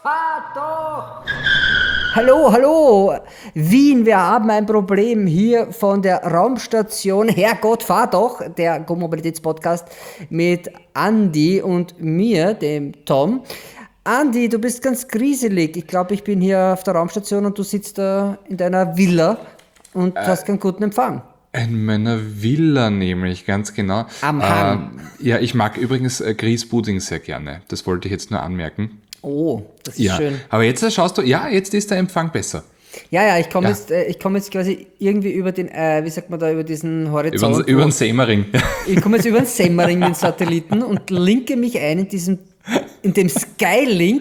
Fahr doch! Hallo, hallo! Wien, wir haben ein Problem hier von der Raumstation. Herrgott, fahr doch! Der Go-Mobilitäts-Podcast mit Andi und mir, dem Tom. Andi, du bist ganz grieselig. Ich glaube, ich bin hier auf der Raumstation und du sitzt da in deiner Villa und hast keinen guten Empfang. In meiner Villa nämlich, ganz genau. Am Hang. Ja, ich mag übrigens Grießpudding sehr gerne. Das wollte ich jetzt nur anmerken. Oh, das ist Ja, schön. aber jetzt schaust du, ja, jetzt ist der Empfang besser. Ja, ich komme Ja. jetzt quasi irgendwie über den, wie sagt man da, über diesen Horizont. Über den Semmering. Ich komme jetzt über den Semmering, den Satelliten, und linke mich ein in dem Skylink.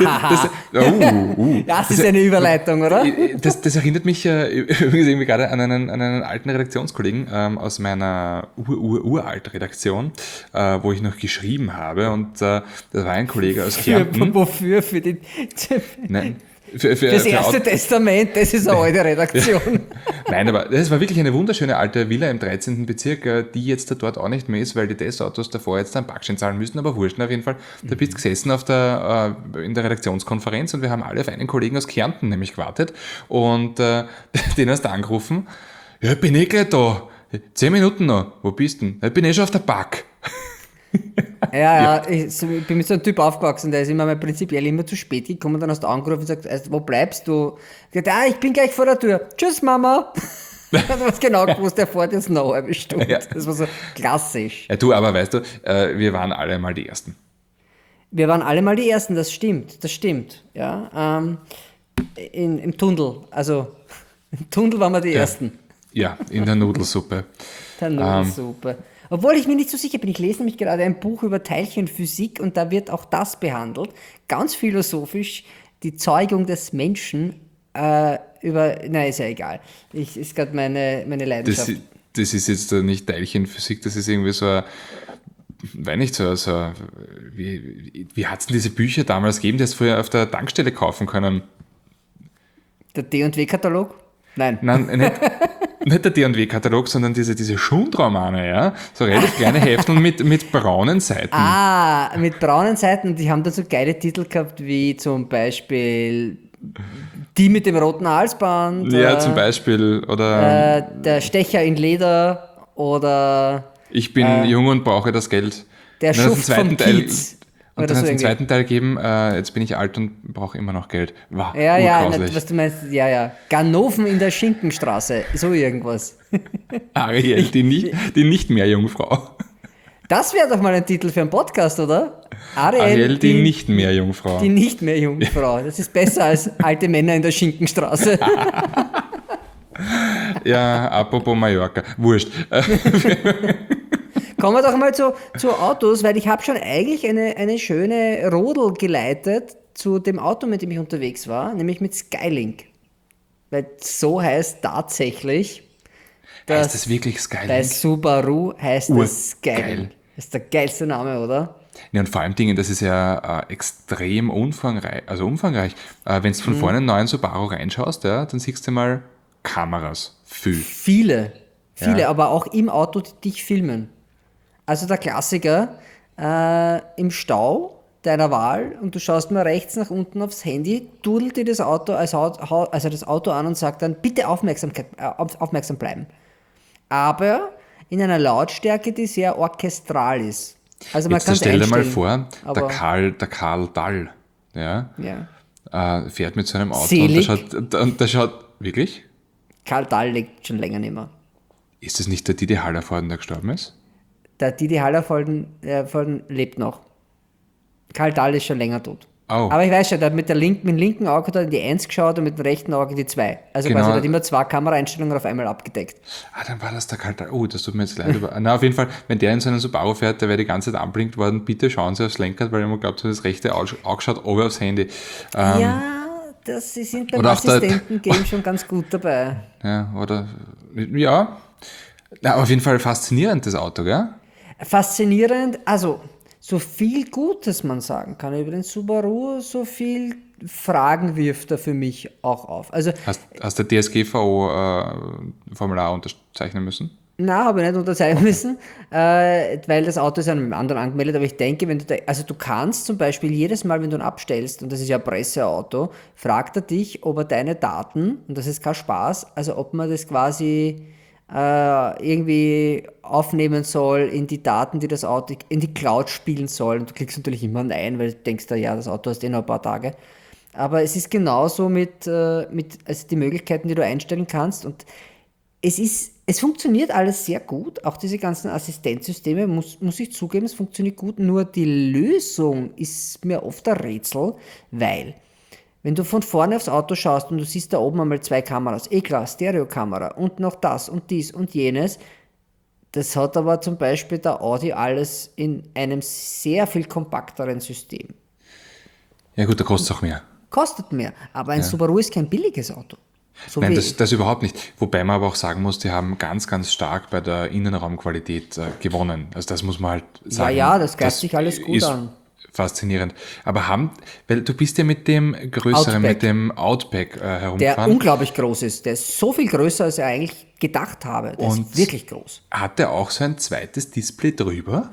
Das ist eine Überleitung, oder? Das erinnert mich übrigens irgendwie gerade an einen alten Redaktionskollegen aus meiner uralt Redaktion, wo ich noch geschrieben habe. Und das war ein Kollege aus Kärnten. Wofür? Für den, Nein, das erste Testament, das ist eine alte Redaktion. Nein, aber das war wirklich eine wunderschöne alte Villa im 13. Bezirk, die jetzt da dort auch nicht mehr ist, weil die Testautos davor jetzt einen Parkschein zahlen müssen, aber wurscht auf jeden Fall. Da bist du gesessen in der Redaktionskonferenz und wir haben alle auf einen Kollegen aus Kärnten nämlich gewartet und den hast du angerufen. Ja, ich bin eh gleich da. 10 Minuten noch. Wo bist du denn? Ich bin eh schon auf der Park. Ich bin mit so einem Typ aufgewachsen, der ist immer prinzipiell immer zu spät gekommen, dann hast du angerufen und gesagt, wo bleibst du? Ich gesagt, ich bin gleich vor der Tür. Tschüss, Mama. Du hast genau gewusst, der fährt jetzt noch eine halbe Stunde. Ja. Das war so klassisch. Ja, du, aber weißt du, wir waren alle mal die Ersten. Wir waren alle mal die Ersten, das stimmt. Ja, im Tunnel, also im Tunnel waren wir die Ersten. Ja, in der Nudelsuppe. Der Nudelsuppe. Obwohl ich mir nicht so sicher bin, ich lese nämlich gerade ein Buch über Teilchenphysik und da wird auch das behandelt, ganz philosophisch, die Zeugung des Menschen ist ja egal. Ist gerade meine Leidenschaft. Das ist jetzt nicht Teilchenphysik, das ist irgendwie so ein, weiß nicht, wie hat es denn diese Bücher damals gegeben, die hast du früher auf der Tankstelle kaufen können? Der D&W-Katalog? Nein. Nein, nicht der D&W-Katalog, sondern diese Schundromane, ja? So relativ kleine Hefteln mit braunen Seiten. Mit braunen Seiten. Die haben dann so geile Titel gehabt, wie zum Beispiel Die mit dem roten Halsband. Ja, zum Beispiel. Oder Der Stecher in Leder oder Ich bin jung und brauche das Geld. Der Schuft vom Kiez. Und Oder dann hat es so einen irgendwie. zweiten Teil gegeben, jetzt bin ich alt und brauche immer noch Geld. Wow, Ja, urgrauslich. was du meinst, ja. Ganoven in der Schinkenstraße, so irgendwas. Ariel, die nicht mehr Jungfrau. Das wäre doch mal ein Titel für einen Podcast, oder? Ariel, die nicht mehr Jungfrau. Die nicht mehr Jungfrau. Das ist besser als alte Männer in der Schinkenstraße. Ja, apropos Mallorca. Wurscht. Kommen wir doch mal zu Autos, weil ich habe schon eigentlich eine schöne Rodel geleitet zu dem Auto, mit dem ich unterwegs war, nämlich mit Skylink. Weil so heißt tatsächlich, Heißt das wirklich Skylink? bei Subaru heißt es Skylink. Urgeil. Das ist der geilste Name, oder? Ja, und vor allem Dingen, das ist ja extrem umfangreich. Wenn du von vorne einen neuen Subaru reinschaust, ja, dann siehst du mal Kameras. Viele, Ja. aber auch im Auto, die dich filmen. Also der Klassiker, im Stau deiner Wahl und du schaust mal rechts nach unten aufs Handy, dudelt dir das Auto also das Auto an und sagt dann, bitte aufmerksam bleiben. Aber in einer Lautstärke, die sehr orchestral ist. Also man Jetzt kann es stell dir mal einstellen. vor, aber- der Karl Dall, ja, Ja. fährt mit so einem Auto Selig. und der schaut, wirklich? Karl Dahl lebt schon länger nicht mehr. Ist das nicht der Didi Hallervorden, der gestorben ist? Der Didi Hallervorden lebt noch. Karl Dahl ist schon länger tot. Oh. Aber ich weiß schon, mit dem linken Auge hat er in die 1 geschaut und mit dem rechten Auge die 2. Also Genau. quasi er hat immer 2 Kameraeinstellungen auf einmal abgedeckt. Dann war das der Karl Dall. Oh, das tut mir jetzt leid. Na, auf jeden Fall, wenn der in so einen Subaru fährt, der wäre die ganze Zeit anblinkt worden, bitte schauen Sie aufs Lenkrad, weil man glaubt, so das rechte Auge schaut over aufs Handy. Ja, sie sind beim oder auch der- Assistenten-Game schon ganz gut dabei. Ja, oder, ja. Na, auf jeden Fall faszinierend, das Auto, gell? Faszinierend, also so viel Gutes man sagen kann über den Subaru, so viel Fragen wirft er für mich auch auf. Also Hast du DSGVO Formular unterzeichnen müssen? Na, habe ich nicht unterzeichnen müssen, weil das Auto ist an einem anderen angemeldet. Aber ich denke, wenn also du kannst zum Beispiel jedes Mal, wenn du ihn abstellst, und das ist ja ein Presseauto, fragt er dich, ob er deine Daten, und das ist kein Spaß, also ob man das quasi irgendwie aufnehmen soll in die Daten, die das Auto in die Cloud spielen soll. Und du klickst natürlich immer Nein, weil du denkst, ja, das Auto hast eh noch ein paar Tage. Aber es ist genauso mit also die Möglichkeiten, die du einstellen kannst. Und es funktioniert alles sehr gut, auch diese ganzen Assistenzsysteme, muss ich zugeben, es funktioniert gut, nur die Lösung ist mir oft ein Rätsel, weil, wenn du von vorne aufs Auto schaust und du siehst da oben einmal 2 Kameras, klar, Stereokamera und noch das und dies und jenes, das hat aber zum Beispiel der Audi alles in einem sehr viel kompakteren System. Ja gut, da kostet es auch mehr. Kostet mehr, aber ein Subaru ist kein billiges Auto. So Nein, wie das überhaupt nicht. Wobei man aber auch sagen muss, die haben ganz, ganz stark bei der Innenraumqualität gewonnen. Also das muss man halt sagen. ja, das gleicht sich alles gut ist an. Faszinierend. Aber weil du bist ja mit dem größeren, Outback. mit dem Outback Der herumgefahren. unglaublich groß ist. Der ist so viel größer, als ich eigentlich gedacht habe. Der ist wirklich groß. Hat der auch so ein zweites Display drüber?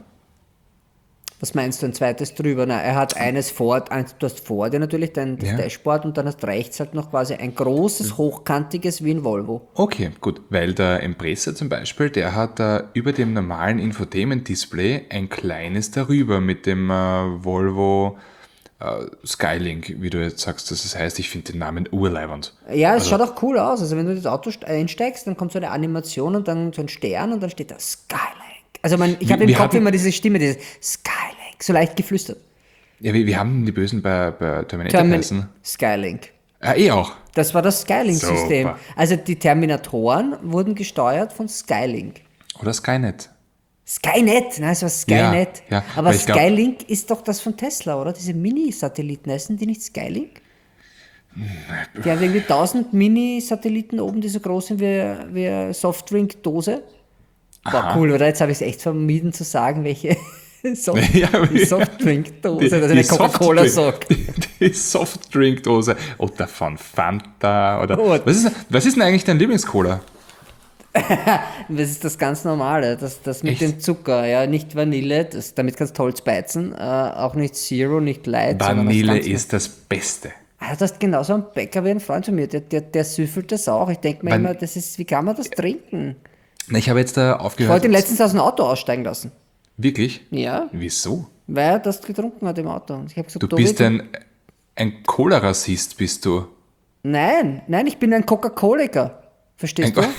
Was meinst du, ein zweites drüber? Na, er hat eines vor, du hast vor dir natürlich das Ja. Dashboard und dann hast rechts halt noch quasi ein großes, hochkantiges wie ein Volvo. Okay, gut. Weil der Impreza zum Beispiel, der hat über dem normalen Infotainment-Display ein kleines darüber mit dem Volvo Skylink, wie du jetzt sagst, dass es heißt. Ich finde den Namen urleibernd. Ja, es schaut auch cool aus. Also wenn du in das Auto einsteigst, dann kommt so eine Animation und dann so ein Stern und dann steht da Skylink. Also ich habe im Wir Kopf hatten- immer diese Stimme, dieses Skylink, so leicht geflüstert. Ja, wie haben die Bösen bei Terminator geheißen? Skylink. Auch. Das war das Skylink-System. Super. Also die Terminatoren wurden gesteuert von Skylink. Oder Skynet. Skynet, nein, es war Skynet. Ja, Aber weil ich glaub- Skylink ist doch das von Tesla, oder? Diese Mini-Satelliten, heißen die nicht Skylink? Die haben irgendwie 1000 Mini-Satelliten oben, die so groß sind wie eine Softdrink-Dose. Boah, cool, oder? Jetzt habe ich es echt vermieden zu sagen, welche die Softdrink-Dose, dass ich eine Coca-Cola sage. Die Softdrink-Dose. Oder von Fanta. Oder Oh. was ist denn eigentlich dein Lieblingscola? Das ist das ganz Normale, das mit Echt? dem Zucker, ja, nicht Vanille, damit kannst du Holz beizen, auch nicht Zero, nicht Light. sondern das Vanille ganz- ist das Beste. Ah, du hast genauso einen Bäcker wie ein Freund von mir, der süffelt das auch. Ich denke mir immer, wie kann man das trinken? Na, ich habe jetzt da Ich wollte aufgehört. ihn letztens aus dem Auto aussteigen lassen. Wirklich? Ja, Wieso? weil er das getrunken hat im Auto. Und ich habe gesagt, Du bist ein Cola-Rassist, bist du. Nein, ich bin ein Coca-Coliker. Verstehst du?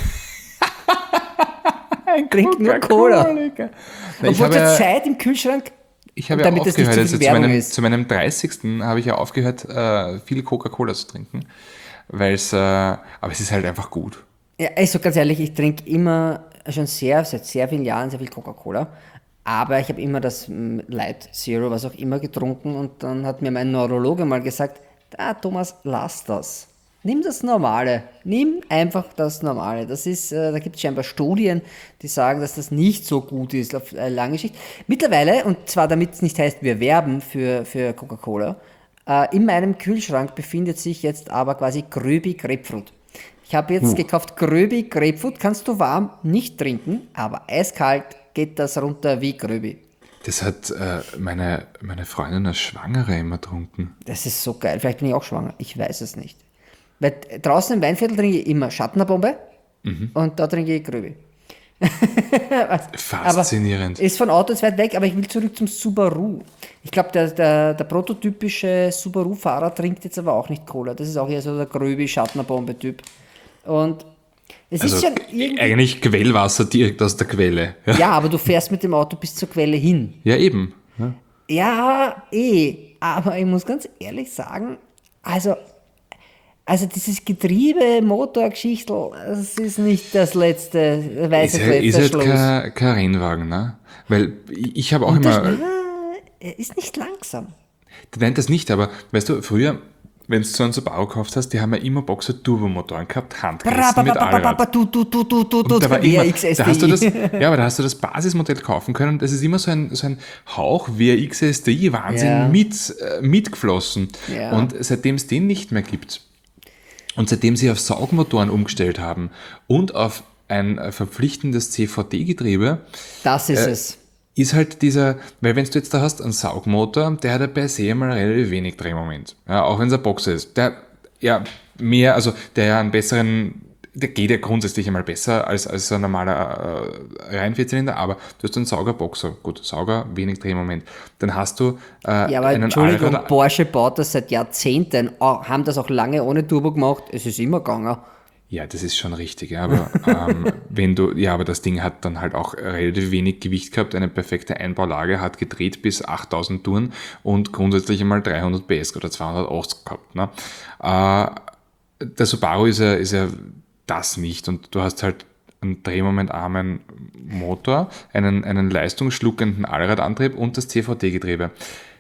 Trink nur Cola. Na, ich Obwohl habe zur ja, Zeit im Kühlschrank, ich habe und ja damit das nicht aufgehört, zu also viel Werbung ist. zu meinem 30. habe ich ja aufgehört, viel Coca-Cola zu trinken. Aber es ist halt einfach gut. ja, also ganz ehrlich, ich trinke immer schon seit sehr vielen Jahren sehr viel Coca-Cola. Aber ich habe immer das Light Zero, was auch immer, getrunken. Und dann hat mir mein Neurologe mal gesagt, Thomas, lass das. Nimm das Normale. Nimm einfach das Normale. Das ist, da gibt es scheinbar Studien, die sagen, dass das nicht so gut ist auf lange Sicht. Mittlerweile, und zwar damit es nicht heißt, wir werben für Coca-Cola, in meinem Kühlschrank befindet sich jetzt aber quasi Gröbi Grapefruit. Ich habe jetzt gekauft Gröbi Grapefruit, kannst du warm nicht trinken, aber eiskalt geht das runter wie Gröbi. Das hat meine Freundin als Schwangere immer getrunken. Das ist so geil. Vielleicht bin ich auch schwanger. Ich weiß es nicht. Weil draußen im Weinviertel trinke ich immer Schattenbombe und da trinke ich Gröbi. Faszinierend. Aber ist von Auto jetzt weit weg, aber ich will zurück zum Subaru. Ich glaube, der prototypische Subaru-Fahrer trinkt jetzt aber auch nicht Cola. Das ist auch eher so der Gröbi-Schattenbombe-Typ. Und es ist Also schon irgendwie... eigentlich Quellwasser direkt aus der Quelle. Ja, Ja, aber du fährst mit dem Auto bis zur Quelle hin. ja eben. Ja. Ja, aber ich muss ganz ehrlich sagen, also dieses Getriebe, Motorgeschichtel, das ist nicht das letzte, weiß Ist das ja, letzte ist halt Schluss. kein Rennwagen, ne? Weil ich habe auch immer... Er ist nicht langsam. Nein, das nicht, aber weißt du, früher, wenn du so einen Subaru gekauft hast, die haben ja immer Boxer-Turbomotoren gehabt, Handgerissen mit Allrad. Du, Und da war immer, WRX da hast du das, SDI. ja, aber da hast du das Basismodell kaufen können und das ist immer so ein Hauch WRX SDI Wahnsinn Ja. mitgeflossen. Ja. Und seitdem es den nicht mehr gibt und seitdem sie auf Saugmotoren umgestellt haben und auf ein verpflichtendes CVT-Getriebe Das ist es. ist halt dieser, weil wenn du jetzt da hast einen Saugmotor, der hat ja per se mal relativ wenig Drehmoment. Ja, auch wenn es ein Boxer ist. Der ja mehr, also der ja einen besseren, der geht ja grundsätzlich einmal besser als so ein normaler Reihenvierzylinder, aber du hast einen Sauger-Boxer. Gut, Sauger, wenig Drehmoment. Dann hast du Ja, aber einen Entschuldigung, Allrad. Porsche baut das seit Jahrzehnten, haben das auch lange ohne Turbo gemacht, es ist immer gegangen. Ja, das ist schon richtig, ja, aber aber das Ding hat dann halt auch relativ wenig Gewicht gehabt, eine perfekte Einbaulage, hat gedreht bis 8000 Touren und grundsätzlich einmal 300 PS oder 280 gehabt. Ne? Der Subaru ist ja das nicht und du hast halt einen drehmomentarmen Motor, einen leistungsschluckenden Allradantrieb und das CVT-Getriebe.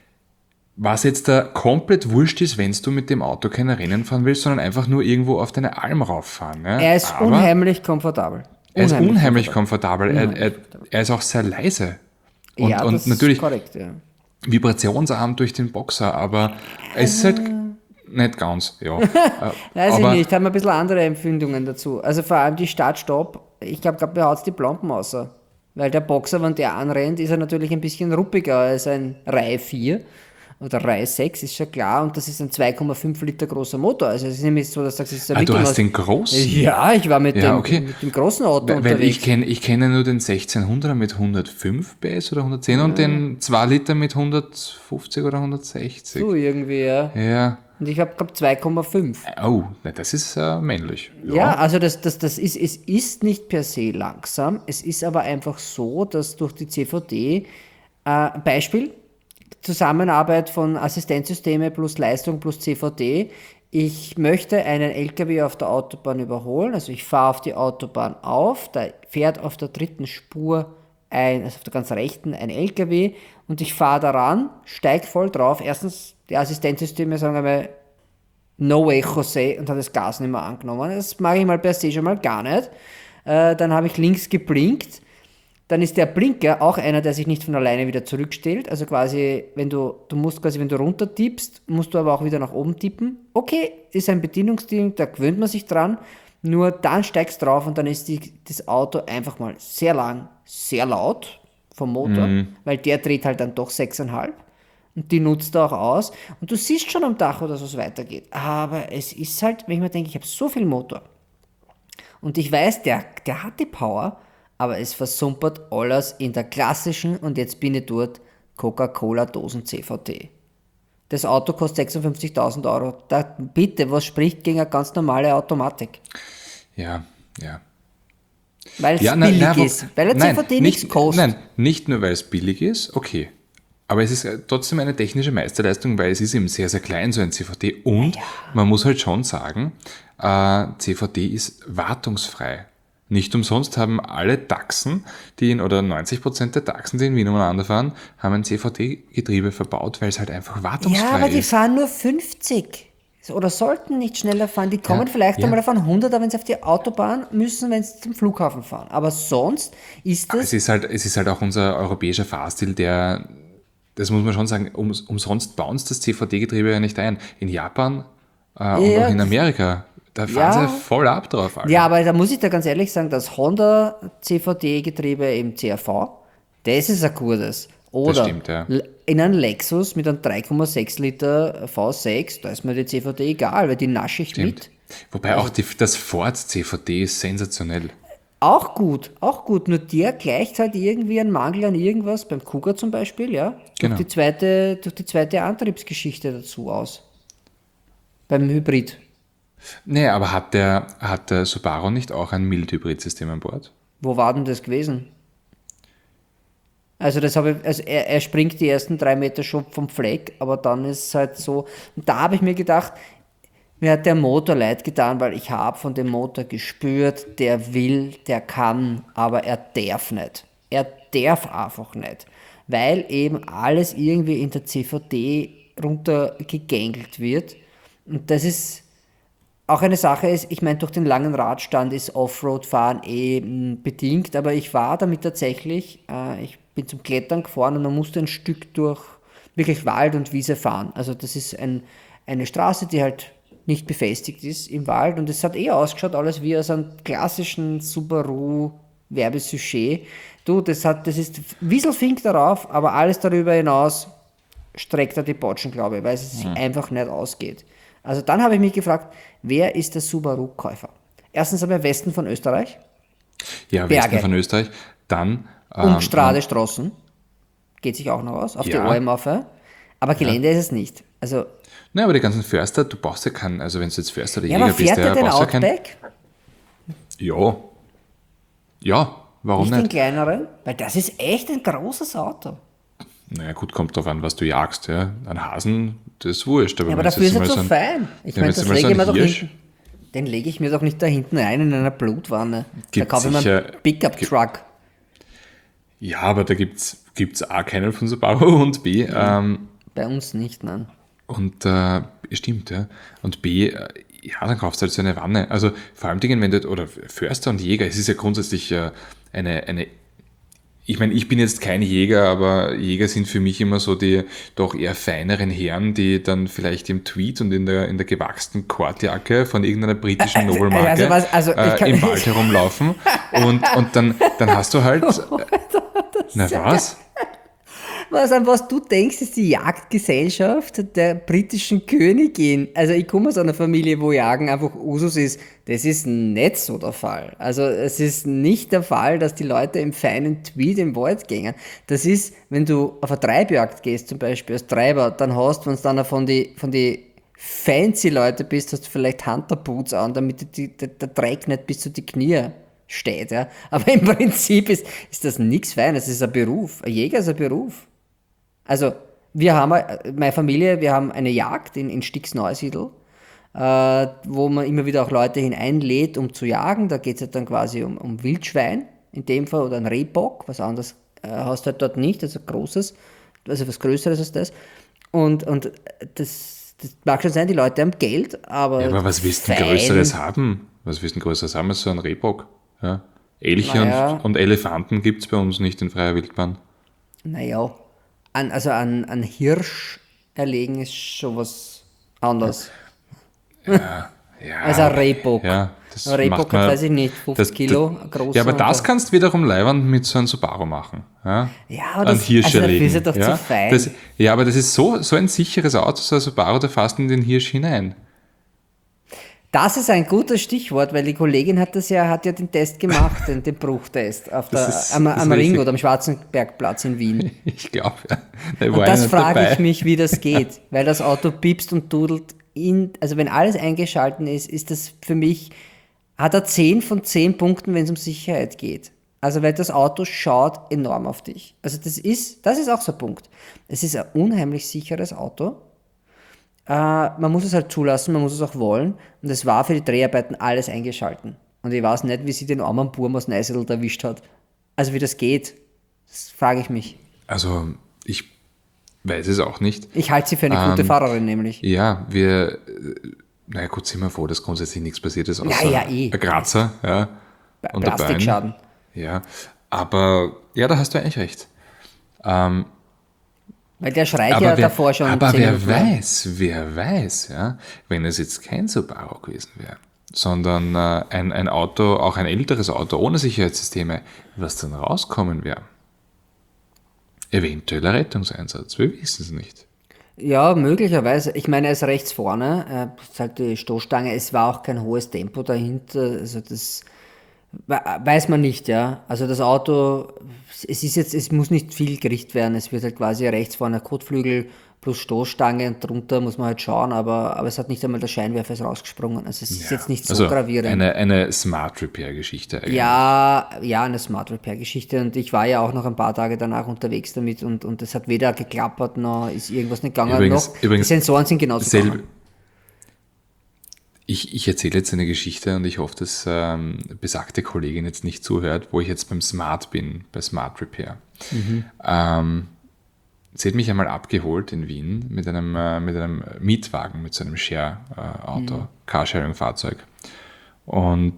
Was jetzt da komplett wurscht ist, wenn du mit dem Auto keine Rennen fahren willst, sondern einfach nur irgendwo auf deine Alm rauffahren. Ne? Er ist unheimlich komfortabel. Er ist unheimlich komfortabel. Er ist auch sehr leise. Und Das natürlich ist korrekt, ja. vibrationsarm durch den Boxer, aber es ist halt nicht ganz, ja. Weiß ich aber nicht, haben ein bisschen andere Empfindungen dazu. Also vor allem die Start-Stopp, ich glaube, mir haut die Plomben raus. Weil der Boxer, wenn der anrennt, ist er natürlich ein bisschen ruppiger als ein Reihe 4 oder Reihe 6, ist schon klar. Und das ist ein 2,5 Liter großer Motor. Also es ist nämlich so, dass du sagst, es ist ein du hast den großen? Ja, ich war mit okay. dem großen Auto Weil unterwegs. ich kenne nur den 1600er mit 105 PS oder 110 und den 2 Liter mit 150 oder 160. So irgendwie, ja. Ja. Und ich habe gehabt 2,5. Oh, das ist männlich. Ja, also es ist nicht per se langsam. Es ist aber einfach so, dass durch die CVT, Beispiel, Zusammenarbeit von Assistenzsysteme plus Leistung plus CVT, ich möchte einen LKW auf der Autobahn überholen, also ich fahre auf die Autobahn auf, da fährt auf der dritten Spur also auf der ganz rechten ein LKW und ich fahre daran, steige voll drauf. Erstens, die Assistenzsysteme sagen einmal, no way, José, und hat das Gas nicht mehr angenommen. Das mache ich mal per se schon mal gar nicht. Dann habe ich links geblinkt. Dann ist der Blinker auch einer, der sich nicht von alleine wieder zurückstellt. Also quasi, wenn du runter tippst, musst du aber auch wieder nach oben tippen. Okay, ist ein Bedienungsding, da gewöhnt man sich dran. Nur dann steigst du drauf und dann ist das Auto einfach mal sehr lang, sehr laut vom Motor, weil der dreht halt dann doch 6,5. Und die nutzt er auch aus. Und du siehst schon am Tacho, dass es weitergeht. Aber es ist halt, wenn ich mir denke, ich habe so viel Motor. Und ich weiß, der hat die Power, aber es versumpert alles in der klassischen, und jetzt bin ich dort, Coca-Cola-Dosen CVT. Das Auto kostet 56.000 Euro. Da, bitte, was spricht gegen eine ganz normale Automatik? Ja. Weil es billig ist. Weil der CVT nichts kostet. Nein, nicht nur, weil es billig ist, okay. Aber es ist trotzdem eine technische Meisterleistung, weil es ist eben sehr, sehr klein, so ein CVT. Und man muss halt schon sagen, CVT ist wartungsfrei. Nicht umsonst haben alle Taxen, oder 90% der Taxen, die in Wien umeinander fahren, haben ein CVT-Getriebe verbaut, weil es halt einfach wartungsfrei ist. Ja, aber die fahren nur 50. Oder sollten nicht schneller fahren. Die kommen vielleicht einmal auf 100, wenn sie auf die Autobahn müssen, wenn sie zum Flughafen fahren. Aber sonst ist das... Es ist halt auch unser europäischer Fahrstil, das muss man schon sagen, umsonst bounced das CVT-Getriebe ja nicht ein. In Japan und auch in Amerika, da fahren sie voll ab drauf. Alter. Ja, aber da muss ich da ganz ehrlich sagen, das Honda CVT-Getriebe im CRV, das ist ein gutes. Oder das stimmt, ja. In einem Lexus mit einem 3,6 Liter V6, da ist mir die CVT egal, weil die nasche ich mit. Wobei auch das Ford CVT ist sensationell. Auch gut, nur der gleicht halt irgendwie einen Mangel an irgendwas, beim Kuga zum Beispiel, ja, Genau. durch die zweite Antriebsgeschichte dazu aus. Beim Hybrid. Nee, aber hat der Subaru nicht auch ein Mild-Hybrid-System an Bord? Wo war denn das gewesen? Also er springt die ersten 3 Meter schon vom Fleck, aber dann ist es halt so, und da habe ich mir gedacht, mir hat der Motor leid getan, weil ich habe von dem Motor gespürt, der will, der kann, aber er darf nicht. Er darf einfach nicht, weil eben alles irgendwie in der CVT runtergegängelt wird. Und das ist auch eine Sache, ich meine, durch den langen Radstand ist Offroad-Fahren bedingt, aber ich war damit tatsächlich, ich bin zum Klettern gefahren und man musste ein Stück durch wirklich Wald und Wiese fahren. Also das ist eine Straße, die halt nicht befestigt ist im Wald und es hat ausgeschaut, alles wie aus einem klassischen Subaru-Werbesujet. Du, das ist Wieselfink darauf, aber alles darüber hinaus streckt er die Botschen, glaube ich, weil es sich einfach nicht ausgeht. Also dann habe ich mich gefragt, wer ist der Subaru-Käufer? Erstens einmal Westen von Österreich. Ja, Berge. Westen von Österreich. Dann Umstrade Straßen. Geht sich auch noch aus. Auf die Alm auf. Aber Gelände ist es nicht. Also, nein, aber die ganzen Förster, du brauchst ja keinen, also wenn du jetzt Förster oder ja, Jäger aber fährt bist, der den brauchst du ja keinen. Outback? Ja. Ja, warum Nicht den nicht? kleineren? Weil das ist echt ein großes Auto. Naja, gut, kommt drauf an, was du jagst. Ja. Ein Hasen, das ist wurscht. Ja, aber wenn dafür jetzt ist er mal zu ein- fein. Ich wenn meine, jetzt das mal so lege ich mir ein doch Hirsch- nicht. Den lege ich mir doch nicht da hinten rein in einer Blutwanne. Gibt da kaufe ich mir sicher- einen Pickup-Truck. Ja, aber da gibt's A keinen von Subaru und B, Bei uns nicht, nein. und stimmt, ja. Und B, ja, dann kaufst du halt so eine Wanne. Also vor allem Dingen, wenn du, oder Förster und Jäger, es ist ja grundsätzlich eine ich meine, ich bin jetzt kein Jäger, aber Jäger sind für mich immer so die doch eher feineren Herren, die dann vielleicht im Tweed und in der gewachsenen Kordjacke von irgendeiner britischen Nobelmarke im Wald herumlaufen und dann hast du halt, na was? An was du denkst, ist die Jagdgesellschaft der britischen Königin. Also ich komme aus einer Familie, wo Jagen einfach Usus ist. Das ist nicht so der Fall. Also es ist nicht der Fall, dass die Leute im feinen Tweed im Wald gehen. Das ist, wenn du auf eine Treibjagd gehst zum Beispiel als Treiber, dann hast du, wenn du dann von die fancy Leute bist, hast du vielleicht Hunterboots an, damit der Dreck nicht bis zu die Knie steht. Ja. Aber im Prinzip ist das nichts Feines. Es ist ein Beruf. Ein Jäger ist ein Beruf. Also, meine Familie, wir haben eine Jagd in Stix-Neusiedl, wo man immer wieder auch Leute hineinlädt, um zu jagen. Da geht es halt dann quasi um Wildschwein, in dem Fall, oder ein Rehbock, was anderes hast du halt dort nicht, also großes, also was Größeres als das. Und das mag schon sein, die Leute haben Geld, aber. Ja, aber was willst du denn Größeres haben? Was willst du denn Größeres haben als so ein Rehbock? Ja? Elche und Elefanten gibt es bei uns nicht in freier Wildbahn. Naja, an Hirsch erlegen ist schon was anderes. Ja, Also ein Rehbock. Ja, das Ein Rehbock macht man- hat, weiß ich nicht, 50 Kilo groß. Ja, aber das kannst du wiederum leibend mit so einem Subaru machen. Ja, Ja, aber Ein Hirsch dafür erlegen. ist er doch ja? zu fein. Ja, aber das ist so ein sicheres Auto, so ein Subaru, da fährst du in den Hirsch hinein. Das ist ein gutes Stichwort, weil die Kollegin hat ja den Test gemacht, den Bruchtest am ist Ring richtig. oder am Schwarzenbergplatz in Wien. Ich glaube, ja. Da Und war das ich nicht frage dabei. ich mich, wie das geht, weil das Auto piepst und dudelt. Also wenn alles eingeschalten ist das für mich, hat er 10 von 10 Punkten, wenn es um Sicherheit geht. Also weil das Auto schaut enorm auf dich. Also das ist auch so ein Punkt. Es ist ein unheimlich sicheres Auto. Man muss es halt zulassen, man muss es auch wollen. Und es war für die Dreharbeiten alles eingeschalten. Und ich weiß nicht, wie sie den armen Burm aus Neusiedl erwischt hat. Also wie das geht, das frage ich mich. Also, ich weiß es auch nicht. Ich halte sie für eine gute Fahrerin nämlich. Ja, naja gut, sind wir froh, dass grundsätzlich nichts passiert ist, außer Ja, eh. ein Kratzer, ja, und ein Bein. Plastikschaden. Ja, aber, ja, da hast du eigentlich recht. Weil der schreit ja davor schon. aber 10 wer Minuten. wer weiß, ja, wenn es jetzt kein Subaru gewesen wäre, sondern ein Auto, auch ein älteres Auto ohne Sicherheitssysteme, was dann rauskommen wäre. Eventueller Rettungseinsatz, wir wissen es nicht. Ja, möglicherweise. Ich meine, er ist rechts vorne, ist halt die Stoßstange, es war auch kein hohes Tempo dahinter, also das weiß man nicht, ja. Also das Auto, es muss nicht viel gerichtet werden, es wird halt quasi rechts vorne Kotflügel plus Stoßstange und drunter muss man halt schauen, aber es hat nicht einmal der Scheinwerfer ist rausgesprungen, also es ist jetzt nicht so gravierend. Eine Smart Repair Geschichte eigentlich. Ja, eine Smart Repair Geschichte und ich war ja auch noch ein paar Tage danach unterwegs damit und es hat weder geklappert, noch ist irgendwas nicht gegangen, Übrigens, die Sensoren sind genauso gegangen. Ich erzähle jetzt eine Geschichte und ich hoffe, dass besagte Kollegin jetzt nicht zuhört, wo ich jetzt beim Smart bin, bei Smart Repair. Sie hat mich einmal abgeholt in Wien mit einem Mietwagen, mit so einem Share-Auto, Carsharing-Fahrzeug. Und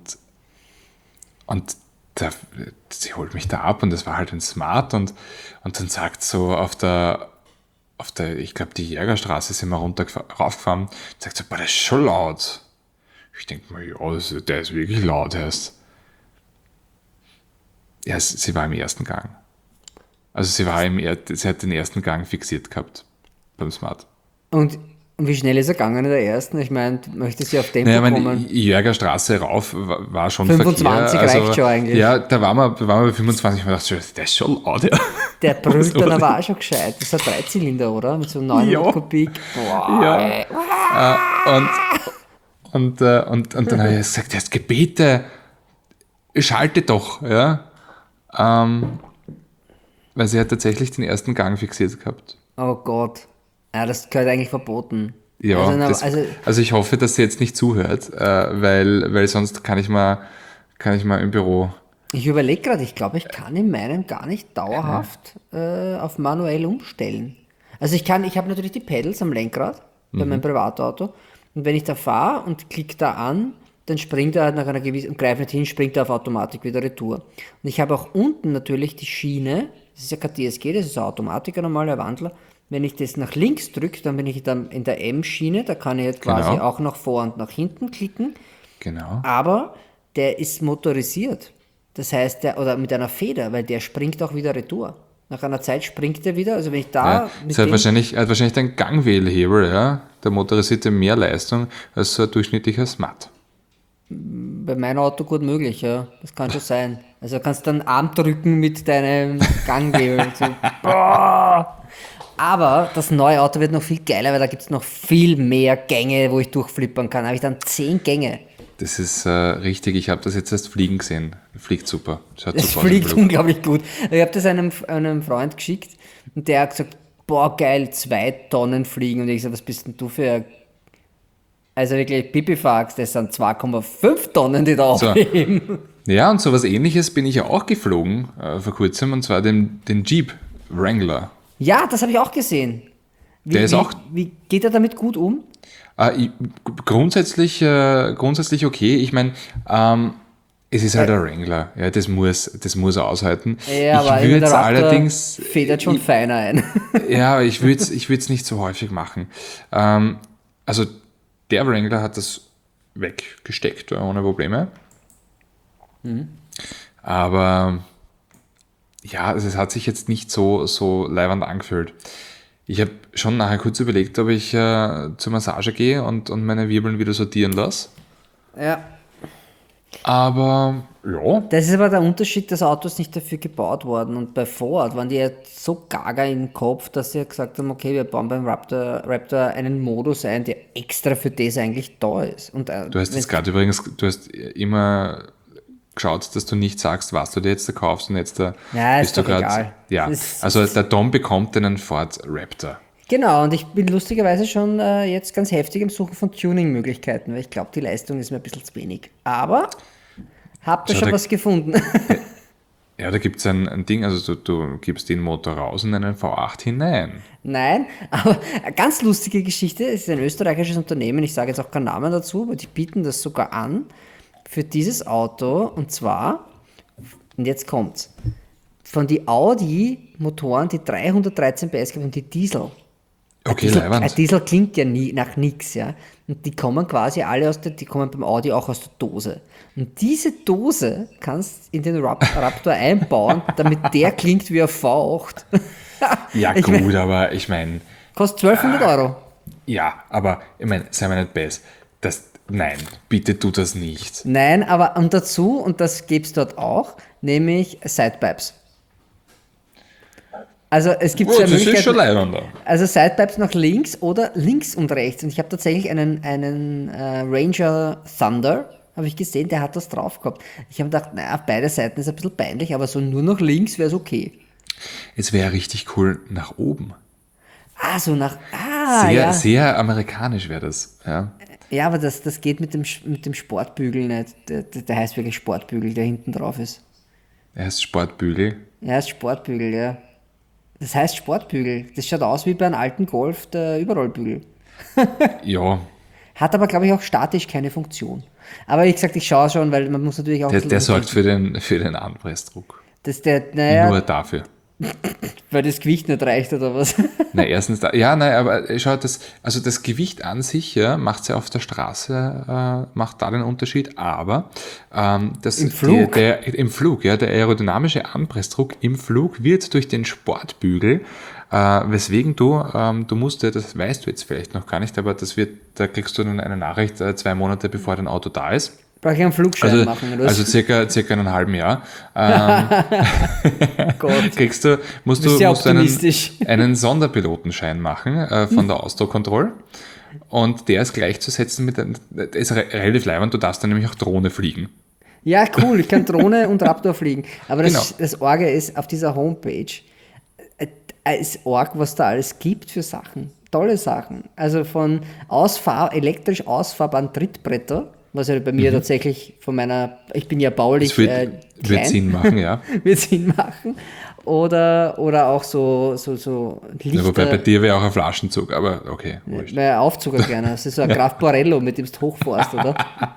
sie holt mich da ab und das war halt ein Smart und dann sagt so auf der ich glaube, die Jägerstraße sind wir raufgefahren. Sagt so, boah, das ist schon laut. Ich denke mir, ja, der ist wirklich laut erst. Ja, sie war im ersten Gang. Also sie hat den ersten Gang fixiert gehabt beim Smart. Und wie schnell ist er gegangen in der ersten? Ich meine, möchte sie auf Tempo kommen? Jägerstraße rauf war schon 25 Verkehr. reicht schon eigentlich. Ja, da waren wir bei 25 und ich dachte, der ist schon laut. Ja. Der brüllt dann aber auch schon gescheit. Das ist ein Dreizylinder, oder? Mit so 900 Kubik. Boah, ja. Und dann habe ich gesagt, das Gebete, schalte doch. Ja. Weil sie hat tatsächlich den ersten Gang fixiert gehabt. Oh Gott. Ja, das gehört eigentlich verboten. Ja, also ich hoffe, dass sie jetzt nicht zuhört, weil sonst kann ich mal im Büro... Ich überlege gerade, ich glaube, ich kann in meinem gar nicht dauerhaft auf manuell umstellen. Also ich habe natürlich die Pedals am Lenkrad bei meinem Privatauto und wenn ich da fahre und klicke da an, dann springt er nach einer gewissen, und greife nicht hin, springt er auf Automatik wieder retour. Und ich habe auch unten natürlich die Schiene, das ist ja kein DSG, das ist ein Automatiker, normaler Wandler. Wenn ich das nach links drücke, dann bin ich dann in der M-Schiene, da kann ich jetzt quasi auch nach vor und nach hinten klicken. Genau. Aber der ist motorisiert. Das heißt, oder mit einer Feder, weil der springt auch wieder retour. Nach einer Zeit springt er wieder, also wenn ich da... Ja, hat wahrscheinlich den Gangwählhebel, ja, der motorisierte mehr Leistung als so ein durchschnittlicher Smart. Bei meinem Auto gut möglich, ja. Das kann schon sein. Also kannst du dann Arm drücken mit deinem Gangwähler. So. Aber das neue Auto wird noch viel geiler, weil da gibt es noch viel mehr Gänge, wo ich durchflippern kann. Da habe ich dann 10 Gänge. Das ist richtig, ich habe das jetzt erst fliegen gesehen. Fliegt super. Es fliegt unglaublich gut. Ich habe das einem Freund geschickt und der hat gesagt, boah geil, 2 Tonnen fliegen. Und ich so, was bist denn du für... Also wirklich Pipifax, das sind 2,5 Tonnen, die da aufheben. So. Ja, und sowas ähnliches bin ich ja auch geflogen vor kurzem, und zwar den Jeep Wrangler. Ja, das habe ich auch gesehen. Wie geht er damit gut um? Grundsätzlich okay. Ich meine, es ist halt ein Wrangler. Ja, das muss er aushalten. Ja, aber ich würde es allerdings federt schon feiner ein. Ja, ich würde es nicht so häufig machen. Also der Wrangler hat das weggesteckt, ohne Probleme. Aber ja, also es hat sich jetzt nicht so leiwand angefühlt. Ich habe schon nachher kurz überlegt, ob ich zur Massage gehe und meine Wirbeln wieder sortieren lasse. Ja. Aber ja. Das ist aber der Unterschied, das Auto ist nicht dafür gebaut worden. Und bei Ford waren die ja so gaga im Kopf, dass sie gesagt haben, okay, wir bauen beim Raptor einen Modus ein, der extra für das eigentlich da ist. Und, du hast jetzt gerade übrigens, du hast immer geschaut, dass du nicht sagst, was du dir jetzt da kaufst, und jetzt da bist du gerade... Ja, also der Dom bekommt einen Ford Raptor. Genau, und ich bin lustigerweise schon jetzt ganz heftig im Suchen von Tuning-Möglichkeiten, weil ich glaube, die Leistung ist mir ein bisschen zu wenig. Aber habt ihr schon was gefunden? Ja, da gibt es ein Ding, also du gibst den Motor raus in einen V8 hinein. Nein, aber eine ganz lustige Geschichte, es ist ein österreichisches Unternehmen, ich sage jetzt auch keinen Namen dazu, aber die bieten das sogar an für dieses Auto, und zwar, und jetzt kommt's, von die Audi-Motoren, die 313 PS haben, und die Diesel. Okay, ein Diesel klingt ja nie nach nichts, ja. Und die kommen quasi alle die kommen beim Audi auch aus der Dose. Und diese Dose kannst in den Raptor einbauen, damit der klingt wie ein V8. Ja, gut, aber ich meine... Kostet 1200 Euro. Ja, aber ich meine, sei mir nicht best. Nein, bitte tu das nicht. Nein, aber und dazu, und das gibt es dort auch, nämlich Sidepipes. Also es gibt das ist schon leibender. Also Sidepipes nach links oder links und rechts. Und ich habe tatsächlich einen Ranger Thunder, habe ich gesehen, der hat das drauf gehabt. Ich habe gedacht, naja, auf beide Seiten ist ein bisschen peinlich, aber so nur nach links wäre es okay. Es wäre richtig cool nach oben. Sehr amerikanisch wäre das, ja. Ja, aber das geht mit dem Sportbügel nicht. Der heißt wirklich Sportbügel, der hinten drauf ist. Er heißt Sportbügel? Er heißt Sportbügel, ja. Das heißt Sportbügel. Das schaut aus wie bei einem alten Golf, der Überrollbügel. Ja. Hat aber, glaube ich, auch statisch keine Funktion. Aber wie gesagt, ich schaue schon, weil man muss natürlich auch... Der sorgt für den Anpressdruck. Nur dafür. Weil das Gewicht nicht reicht oder was? Na, erstens, aber schau, das Gewicht an sich macht es ja auf der Straße, macht da den Unterschied, aber Im Flug? im Flug, der aerodynamische Anpressdruck im Flug wird durch den Sportbügel, weswegen du musst, das weißt du jetzt vielleicht noch gar nicht, aber da kriegst du dann eine Nachricht 2 Monate bevor dein Auto da ist. Brauche ich einen Flugschein machen? Oder? Also circa einen halben Jahr. Gott. Musst du einen Sonderpilotenschein machen von der Ausdruckkontrolle. Und der ist gleichzusetzen der ist relativ leibend, du darfst dann nämlich auch Drohne fliegen. Ja, cool, ich kann Drohne und Raptor fliegen. Aber das Orge ist auf dieser Homepage, ist Org, was da alles gibt für Sachen. Tolle Sachen. Also von elektrisch ausfahrbaren Trittbretter, was ja bei mir tatsächlich ich bin ja baulich klein. Wird Sinn machen, ja. Wird Sinn machen. Oder auch so Lichter. Ja, wobei bei dir wäre auch ein Flaschenzug, aber okay. Mein Aufzug auch gerne. Das ist so ein Graf Borello, mit dem du hochfährst, oder?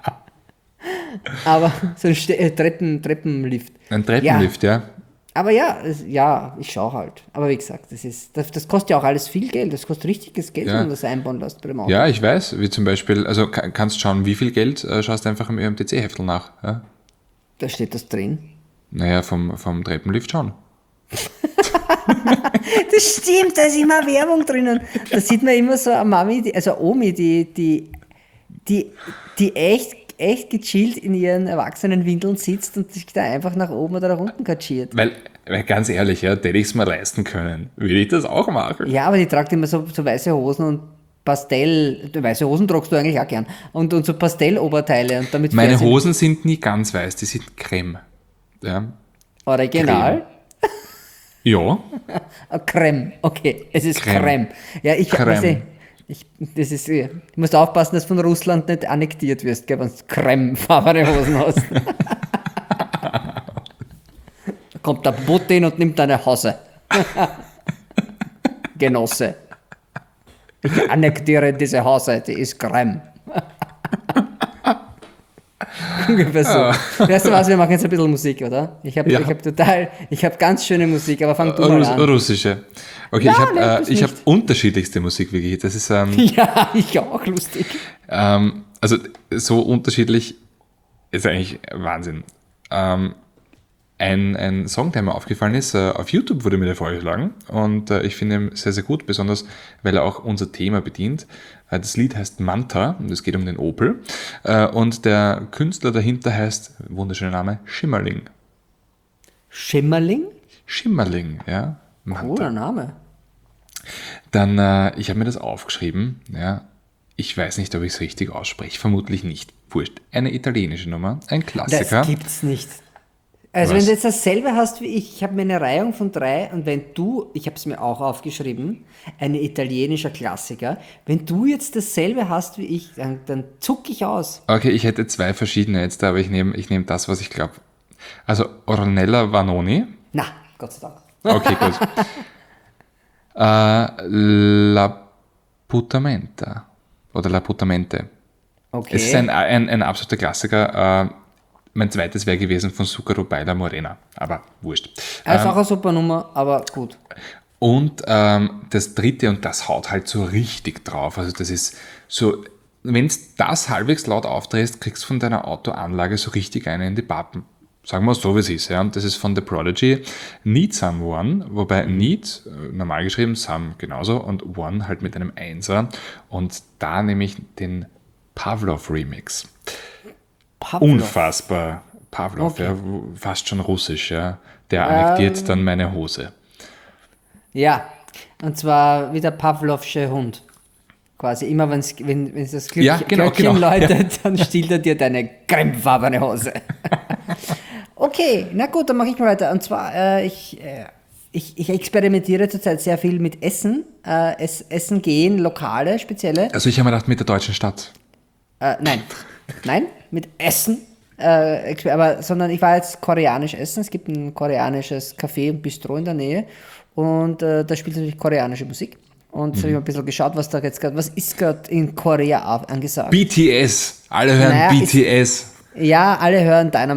Aber so ein Treppenlift. Ein Treppenlift, ja. Aber ich schaue halt. Aber wie gesagt, das kostet ja auch alles viel Geld. Das kostet richtiges Geld, wenn man das einbauen lässt bei dem Auto. Ja, ich weiß. Wie zum Beispiel, also kannst schauen, wie viel Geld, schaust einfach im ÖMTC-Heftel nach. Ja? Da steht das drin. Naja, vom Treppenlift schon. Das stimmt, da ist immer Werbung drinnen. Da sieht man immer so eine Mami, also Omi, die echt gechillt in ihren Erwachsenenwindeln sitzt und sich da einfach nach oben oder nach unten katschiert. Weil ganz ehrlich, hätte ich es mir leisten können, würde ich das auch machen. Ja, aber die tragt immer so weiße Hosen und weiße Hosen tragst du eigentlich auch gern. Und so Pastelloberteile. Und damit meine Hosen sind nie ganz weiß, die sind Creme. Ja. Original? Creme. Ja. Creme, okay, es ist Creme. Ja, ich muss aufpassen, dass du von Russland nicht annektiert wirst, wenn du cremefarbene Hosen hast. Da kommt der Putin und nimmt deine Hose. Genosse. Ich annektiere diese Hose, die ist Creme. Ungefähr so. Weißt du was, wir machen jetzt ein bisschen Musik, oder? Ich habe ganz schöne Musik, aber fang du mal an. Russische. Okay, ich habe unterschiedlichste Musik, wirklich. Das ist ja, ich auch, lustig. Also so unterschiedlich ist eigentlich Wahnsinn. Ein Song, der mir aufgefallen ist, auf YouTube wurde mir der vorgeschlagen und ich finde ihn sehr, sehr gut, besonders weil er auch unser Thema bedient. Das Lied heißt Manta und es geht um den Opel und der Künstler dahinter heißt, wunderschöner Name, Schimmerling. Schimmerling? Schimmerling, ja. Manta. Cooler Name. Dann, ich habe mir das aufgeschrieben, ja. Ich weiß nicht, ob ich es richtig ausspreche, vermutlich nicht. Wurscht. Eine italienische Nummer, ein Klassiker. Das gibt's nicht. Also wenn du jetzt dasselbe hast wie ich habe mir eine Reihung von 3 und wenn du, ich habe es mir auch aufgeschrieben, ein italienischer Klassiker, wenn du jetzt dasselbe hast wie ich, dann zucke ich aus. Okay, ich hätte 2 verschiedene jetzt, aber ich nehm das, was ich glaube. Also Ornella Vanoni. Na, Gott sei Dank. Okay, gut. La Putamenta oder La Putamente. Okay. Es ist ein absoluter Klassiker. Mein zweites wäre gewesen von Zucchero Baila Morena, aber wurscht. Das ist auch eine super Nummer, aber gut. Und das dritte, und das haut halt so richtig drauf, also das ist so, wenn du das halbwegs laut aufdrehst, kriegst du von deiner Autoanlage so richtig eine in die Pappen. Sagen wir es so, wie es ist. Ja. Und das ist von The Prodigy, Need Someone, wobei Need, normal geschrieben, Some genauso und One halt mit einem Einser. Und da nehme ich den Pavlov Remix. Unfassbar. Pavlov, okay. Ja, fast schon russisch. Ja. Der annektiert dann meine Hose. Ja, und zwar wie der Pavlovsche Hund. Quasi immer, wenn das Glöckchen läutet, dann stiehlt er dir deine cremefarbene Hose. Okay, na gut, dann mache ich mal weiter. Und zwar, ich experimentiere zurzeit sehr viel mit Essen. Essen gehen, Lokale, spezielle. Also ich habe mir gedacht, mit der deutschen Stadt. Nein, mit Essen. Sondern ich war jetzt koreanisch essen. Es gibt ein koreanisches Café und Bistro in der Nähe. Und da spielt natürlich koreanische Musik. Und so habe ich ein bisschen geschaut, was ist gerade in Korea angesagt. BTS. Alle hören BTS. Ja, alle hören Dynamite.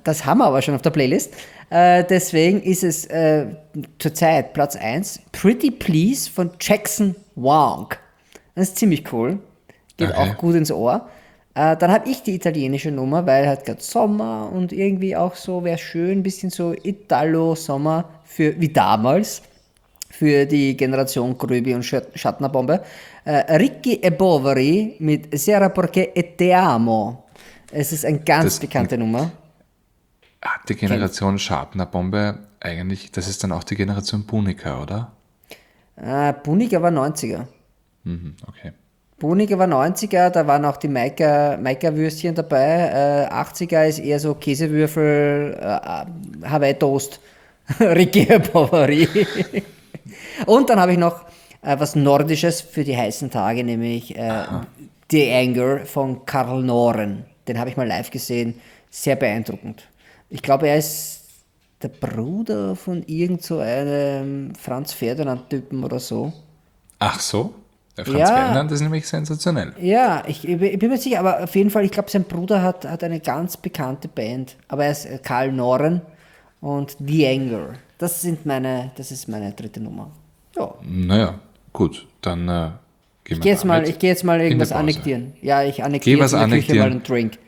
das haben wir aber schon auf der Playlist. Deswegen ist es zurzeit Platz 1, Pretty Please von Jackson Wang. Das ist ziemlich cool. Geht Okay. auch gut ins Ohr. Dann habe ich die italienische Nummer, weil halt gerade Sommer und irgendwie auch so wäre schön, ein bisschen so Italo-Sommer wie damals, für die Generation Gröbi und Schattnerbombe. Ricky e Bovary mit Sera Porque e Te Amo. Es ist eine ganz bekannte Nummer. Hat die Generation Schartner-Bombe eigentlich, das ist dann auch die Generation Punica, oder? Buniger war 90er. Okay. Buniger war 90er, da waren auch die Maika-Würstchen dabei. 80er ist eher so Käsewürfel, Hawaii Toast, Ricky e Bovary. Und dann habe ich noch was Nordisches für die heißen Tage, nämlich The Anger von Karl Noren. Den habe ich mal live gesehen, sehr beeindruckend. Ich glaube, er ist der Bruder von irgend so einem Franz Ferdinand-Typen oder so. Ach so? Der Franz Ja. Ferdinand ist nämlich sensationell. Ja, ich bin mir sicher, aber auf jeden Fall, ich glaube, sein Bruder hat eine ganz bekannte Band. Aber er ist Karl Noren und The Anger. Das ist meine dritte Nummer. Ja. Naja, gut, dann gehen Ich gehe jetzt mal irgendwas Pause. annektieren. Ja, ich annektiere Geh was jetzt in der Küche annektieren. mal einen Drink.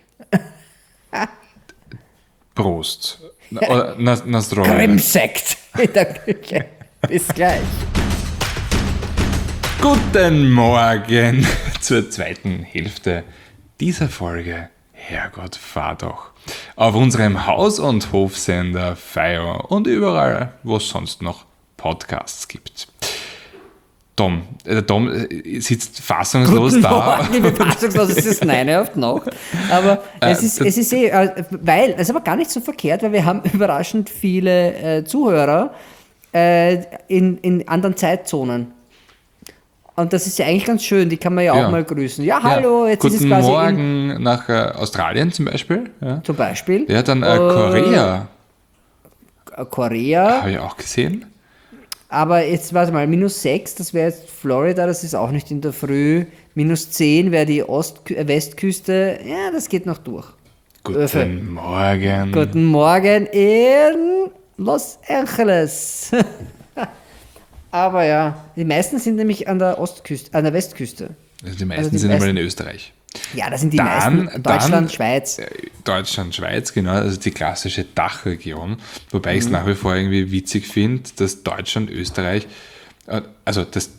Prost. Nastroje. Grimmsekt in der Küche. Bis gleich. Guten Morgen zur zweiten Hälfte dieser Folge. Herrgott, fahr doch. Auf unserem Haus- und Hofsender Fire und überall, wo es sonst noch Podcasts gibt. Tom sitzt fassungslos Guten da. Morgen, liebe Fassungslos, es ist 9 Uhr auf die Nacht. Aber es ist weil, es ist aber gar nicht so verkehrt, weil wir haben überraschend viele Zuhörer in anderen Zeitzonen. Und das ist ja eigentlich ganz schön, die kann man ja auch mal grüßen. Ja, hallo, jetzt Guten ist es quasi Morgen nach Australien zum Beispiel. Ja, zum Beispiel. ja dann Korea Korea, habe ich auch gesehen. aber jetzt, warte mal, -6, das wäre jetzt Florida, das ist auch nicht in der Früh. -10 wäre die Westküste, ja, das geht noch durch. Guten Morgen. Guten Morgen in Los Angeles. Aber ja, die meisten sind nämlich an der Westküste. Also die meisten die sind einmal meisten- in Österreich. Ja, das sind die meisten. Deutschland, Schweiz. Deutschland, Schweiz, genau, also die klassische Dachregion. Wobei ich es nach wie vor irgendwie witzig finde, dass Deutschland, Österreich, also das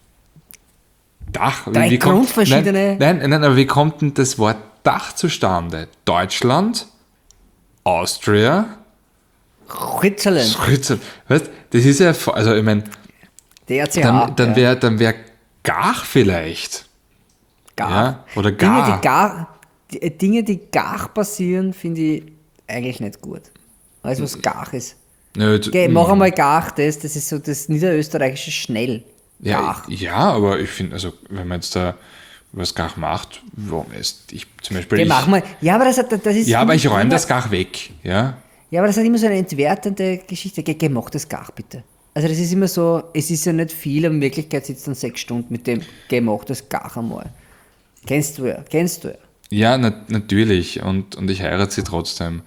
Dach. Drei grundverschiedene- Nein, aber wie kommt denn das Wort Dach zustande? Deutschland, Austria, Switzerland. Switzerland. Weißt, das ist ja, also ich meine, DRCH. dann wäre Gach vielleicht. Gar. Ja, oder Gar. Dinge, die gar passieren, finde ich eigentlich nicht gut. Weißt du, was gar ist? Nö, Okay, mach einmal gar das ist so das niederösterreichische Schnell. Ja, Gar. ja, aber ich finde, also wenn man jetzt da was Gach macht, warum ist ich zum Beispiel. Okay, mach mal. Ja, aber das ist. Ja, aber ich räume immer- das Gach weg, ja. Ja, aber das hat immer so eine entwertende Geschichte. Geh, mach das gar bitte. Also das ist immer so, es ist ja nicht viel, aber in Wirklichkeit sitzt dann 6 Stunden mit dem, geh, mach das gar einmal. Kennst du ja. Ja, natürlich. Und ich heirate sie trotzdem.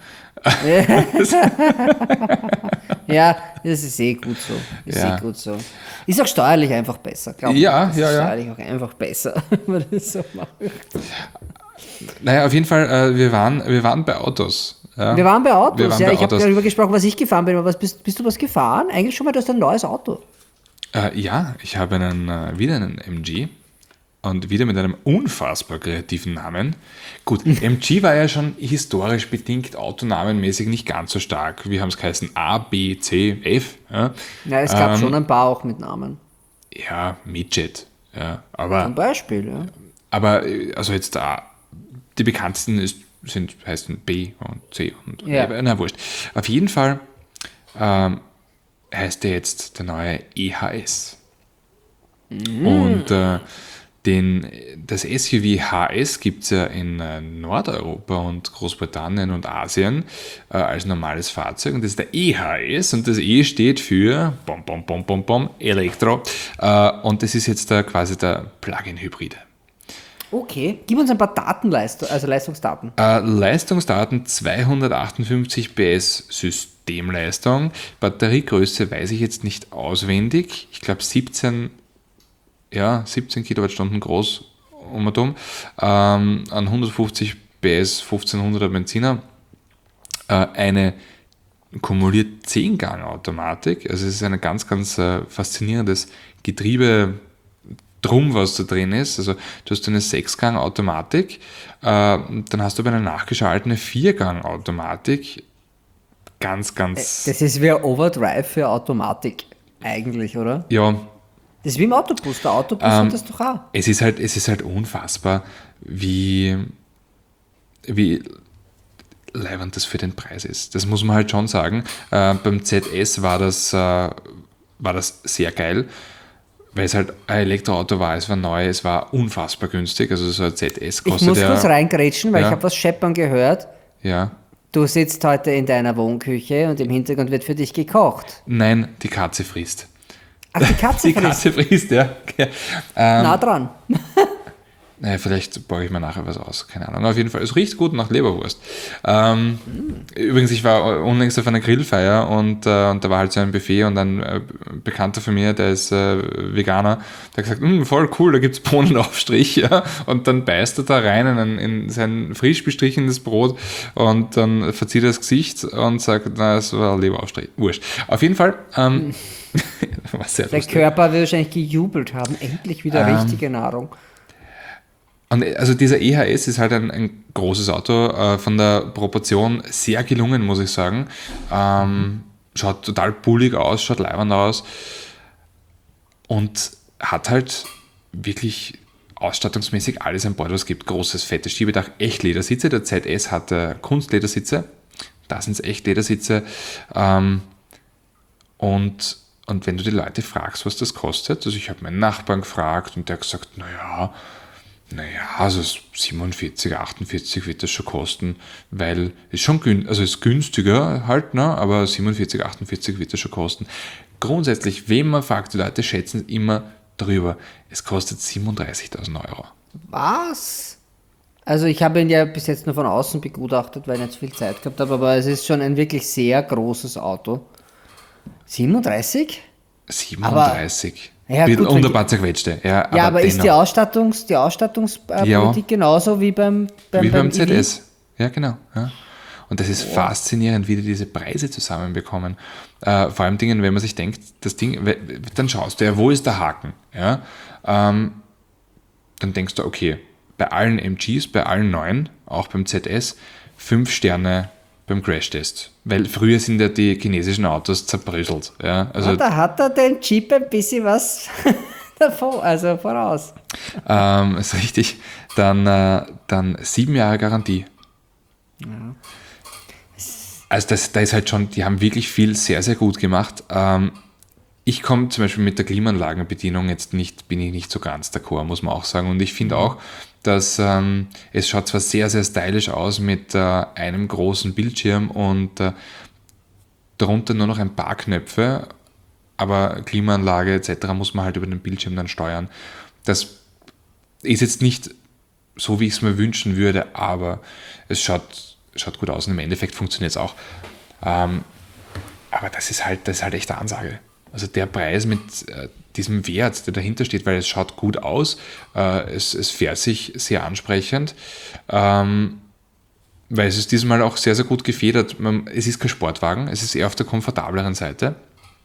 Ja, das ist eh gut so. Ja. Ist auch steuerlich einfach besser, glaube ich. Ja, Das ja, ist ja. steuerlich auch einfach besser, wenn man das so macht. Naja, auf jeden Fall, wir waren bei Autos. Ja. Wir waren bei Autos, Wir waren ja. bei Ich habe Autos. darüber gesprochen, was ich gefahren bin. Aber bist du was gefahren? Eigentlich schon mal, du hast ein neues Auto. Ja, ich habe wieder einen MG und wieder mit einem unfassbar kreativen Namen. Gut, MG war ja schon historisch bedingt autonamenmäßig nicht ganz so stark. Wir haben es geheißen A, B, C, F. Ja, Ja, es gab schon ein paar auch mit Namen. ja Midget. Ja, Zum Beispiel, ja. aber also jetzt die bekanntesten heißen B und C und Ja. na wurscht. Auf jeden Fall heißt der jetzt der neue EHS. Und das SUV HS gibt es ja in Nordeuropa und Großbritannien und Asien als normales Fahrzeug. Und das ist der EHS und das E steht für Elektro. Und das ist jetzt quasi der Plug-in-Hybride. Okay, gib uns ein paar Leistungsdaten. Leistungsdaten 258 PS Systemleistung. Batteriegröße weiß ich jetzt nicht auswendig. Ich glaube 17 Kilowattstunden groß um und um. An 150 PS 1500er Benziner. Eine kumuliert 10-Gang-Automatik. Also es ist ein ganz, ganz faszinierendes Getriebe drum, was da drin ist. Also du hast eine 6-Gang-Automatik, dann hast du aber eine nachgeschaltete 4-Gang-Automatik. Ganz, ganz... Das ist wie ein Overdrive für Automatik eigentlich, oder? Ja. Das ist wie im Autobus. Der Autobus hat das doch auch. Es ist halt unfassbar, wie leiwand das für den Preis ist. Das muss man halt schon sagen. Beim ZS war das sehr geil, weil es halt ein Elektroauto war, es war neu, es war unfassbar günstig. Also so ein ZS kostet Ich muss kurz reingrätschen, weil ich habe was scheppern gehört. Ja. Du sitzt heute in deiner Wohnküche und im Hintergrund wird für dich gekocht. Nein, die Katze frisst. Ach, die Katze Die frisst. Katze frisst, ja. Nah dran. Naja, vielleicht baue ich mir nachher was aus, keine Ahnung. Auf jeden Fall, es riecht gut nach Leberwurst. Übrigens, ich war unlängst auf einer Grillfeier und da war halt so ein Buffet und ein Bekannter von mir, der ist Veganer, der hat gesagt, voll cool, da gibt es Bohnenaufstrich. Ja? Und dann beißt er da rein in sein frisch bestrichenes Brot und dann verzieht er das Gesicht und sagt, na, es war Leberaufstrich. Wurscht. Auf jeden Fall... war sehr Der lustig. Körper wird wahrscheinlich gejubelt haben. Endlich wieder richtige Nahrung. Und also dieser EHS ist halt ein großes Auto, von der Proportion sehr gelungen, muss ich sagen. Schaut total bullig aus, schaut leibend aus und hat halt wirklich ausstattungsmäßig alles an Bord, was es gibt. Großes, fettes Schiebedach, echt Ledersitze. Der ZS hat Kunstledersitze, da sind es echt Ledersitze. Und wenn du die Leute fragst, was das kostet, also ich habe meinen Nachbarn gefragt und der hat gesagt, naja, also 47, 48 wird das schon kosten, weil es schon ist günstiger halt, ne? Aber 47, 48 wird das schon kosten. Grundsätzlich, wenn man fragt, die Leute schätzen immer drüber, es kostet 37.000 Euro. Was? Also ich habe ihn ja bis jetzt nur von außen begutachtet, weil ich nicht so viel Zeit gehabt habe, aber es ist schon ein wirklich sehr großes Auto. 37? 37. Ja, Bisschen gut, unter ein paar zerquetschte. Ja, aber ist die dennoch. Ausstattungspolitik Ja. genauso wie beim ZS. Ja, genau. Ja. Und das ist faszinierend, wie die diese Preise zusammenbekommen. Vor allem Dingen, wenn man sich denkt, das Ding, dann schaust du ja, wo ist der Haken? Ja? Dann denkst du, okay, bei allen MGs, bei allen neuen, auch beim ZS, 5 Sterne beim Crashtest. Weil früher sind ja die chinesischen Autos zerbröselt. Ja? Also, da hat er den Jeep ein bisschen was davon, also voraus. ist richtig. Dann 7 Jahre Garantie. Ja. Also da ist halt schon, die haben wirklich viel sehr, sehr gut gemacht. Ich komme zum Beispiel mit der Klimaanlagenbedienung bin ich nicht so ganz d'accord, muss man auch sagen. Und ich finde auch, dass es schaut zwar sehr, sehr stylisch aus mit einem großen Bildschirm und darunter nur noch ein paar Knöpfe, aber Klimaanlage etc. muss man halt über den Bildschirm dann steuern. Das ist jetzt nicht so, wie ich es mir wünschen würde, aber es schaut gut aus und im Endeffekt funktioniert es auch. Aber das ist halt echt eine Ansage. Also der Preis mit diesem Wert, der dahinter steht, weil es schaut gut aus, es fährt sich sehr ansprechend, weil es ist diesmal auch sehr, sehr gut gefedert. Es ist kein Sportwagen, es ist eher auf der komfortableren Seite.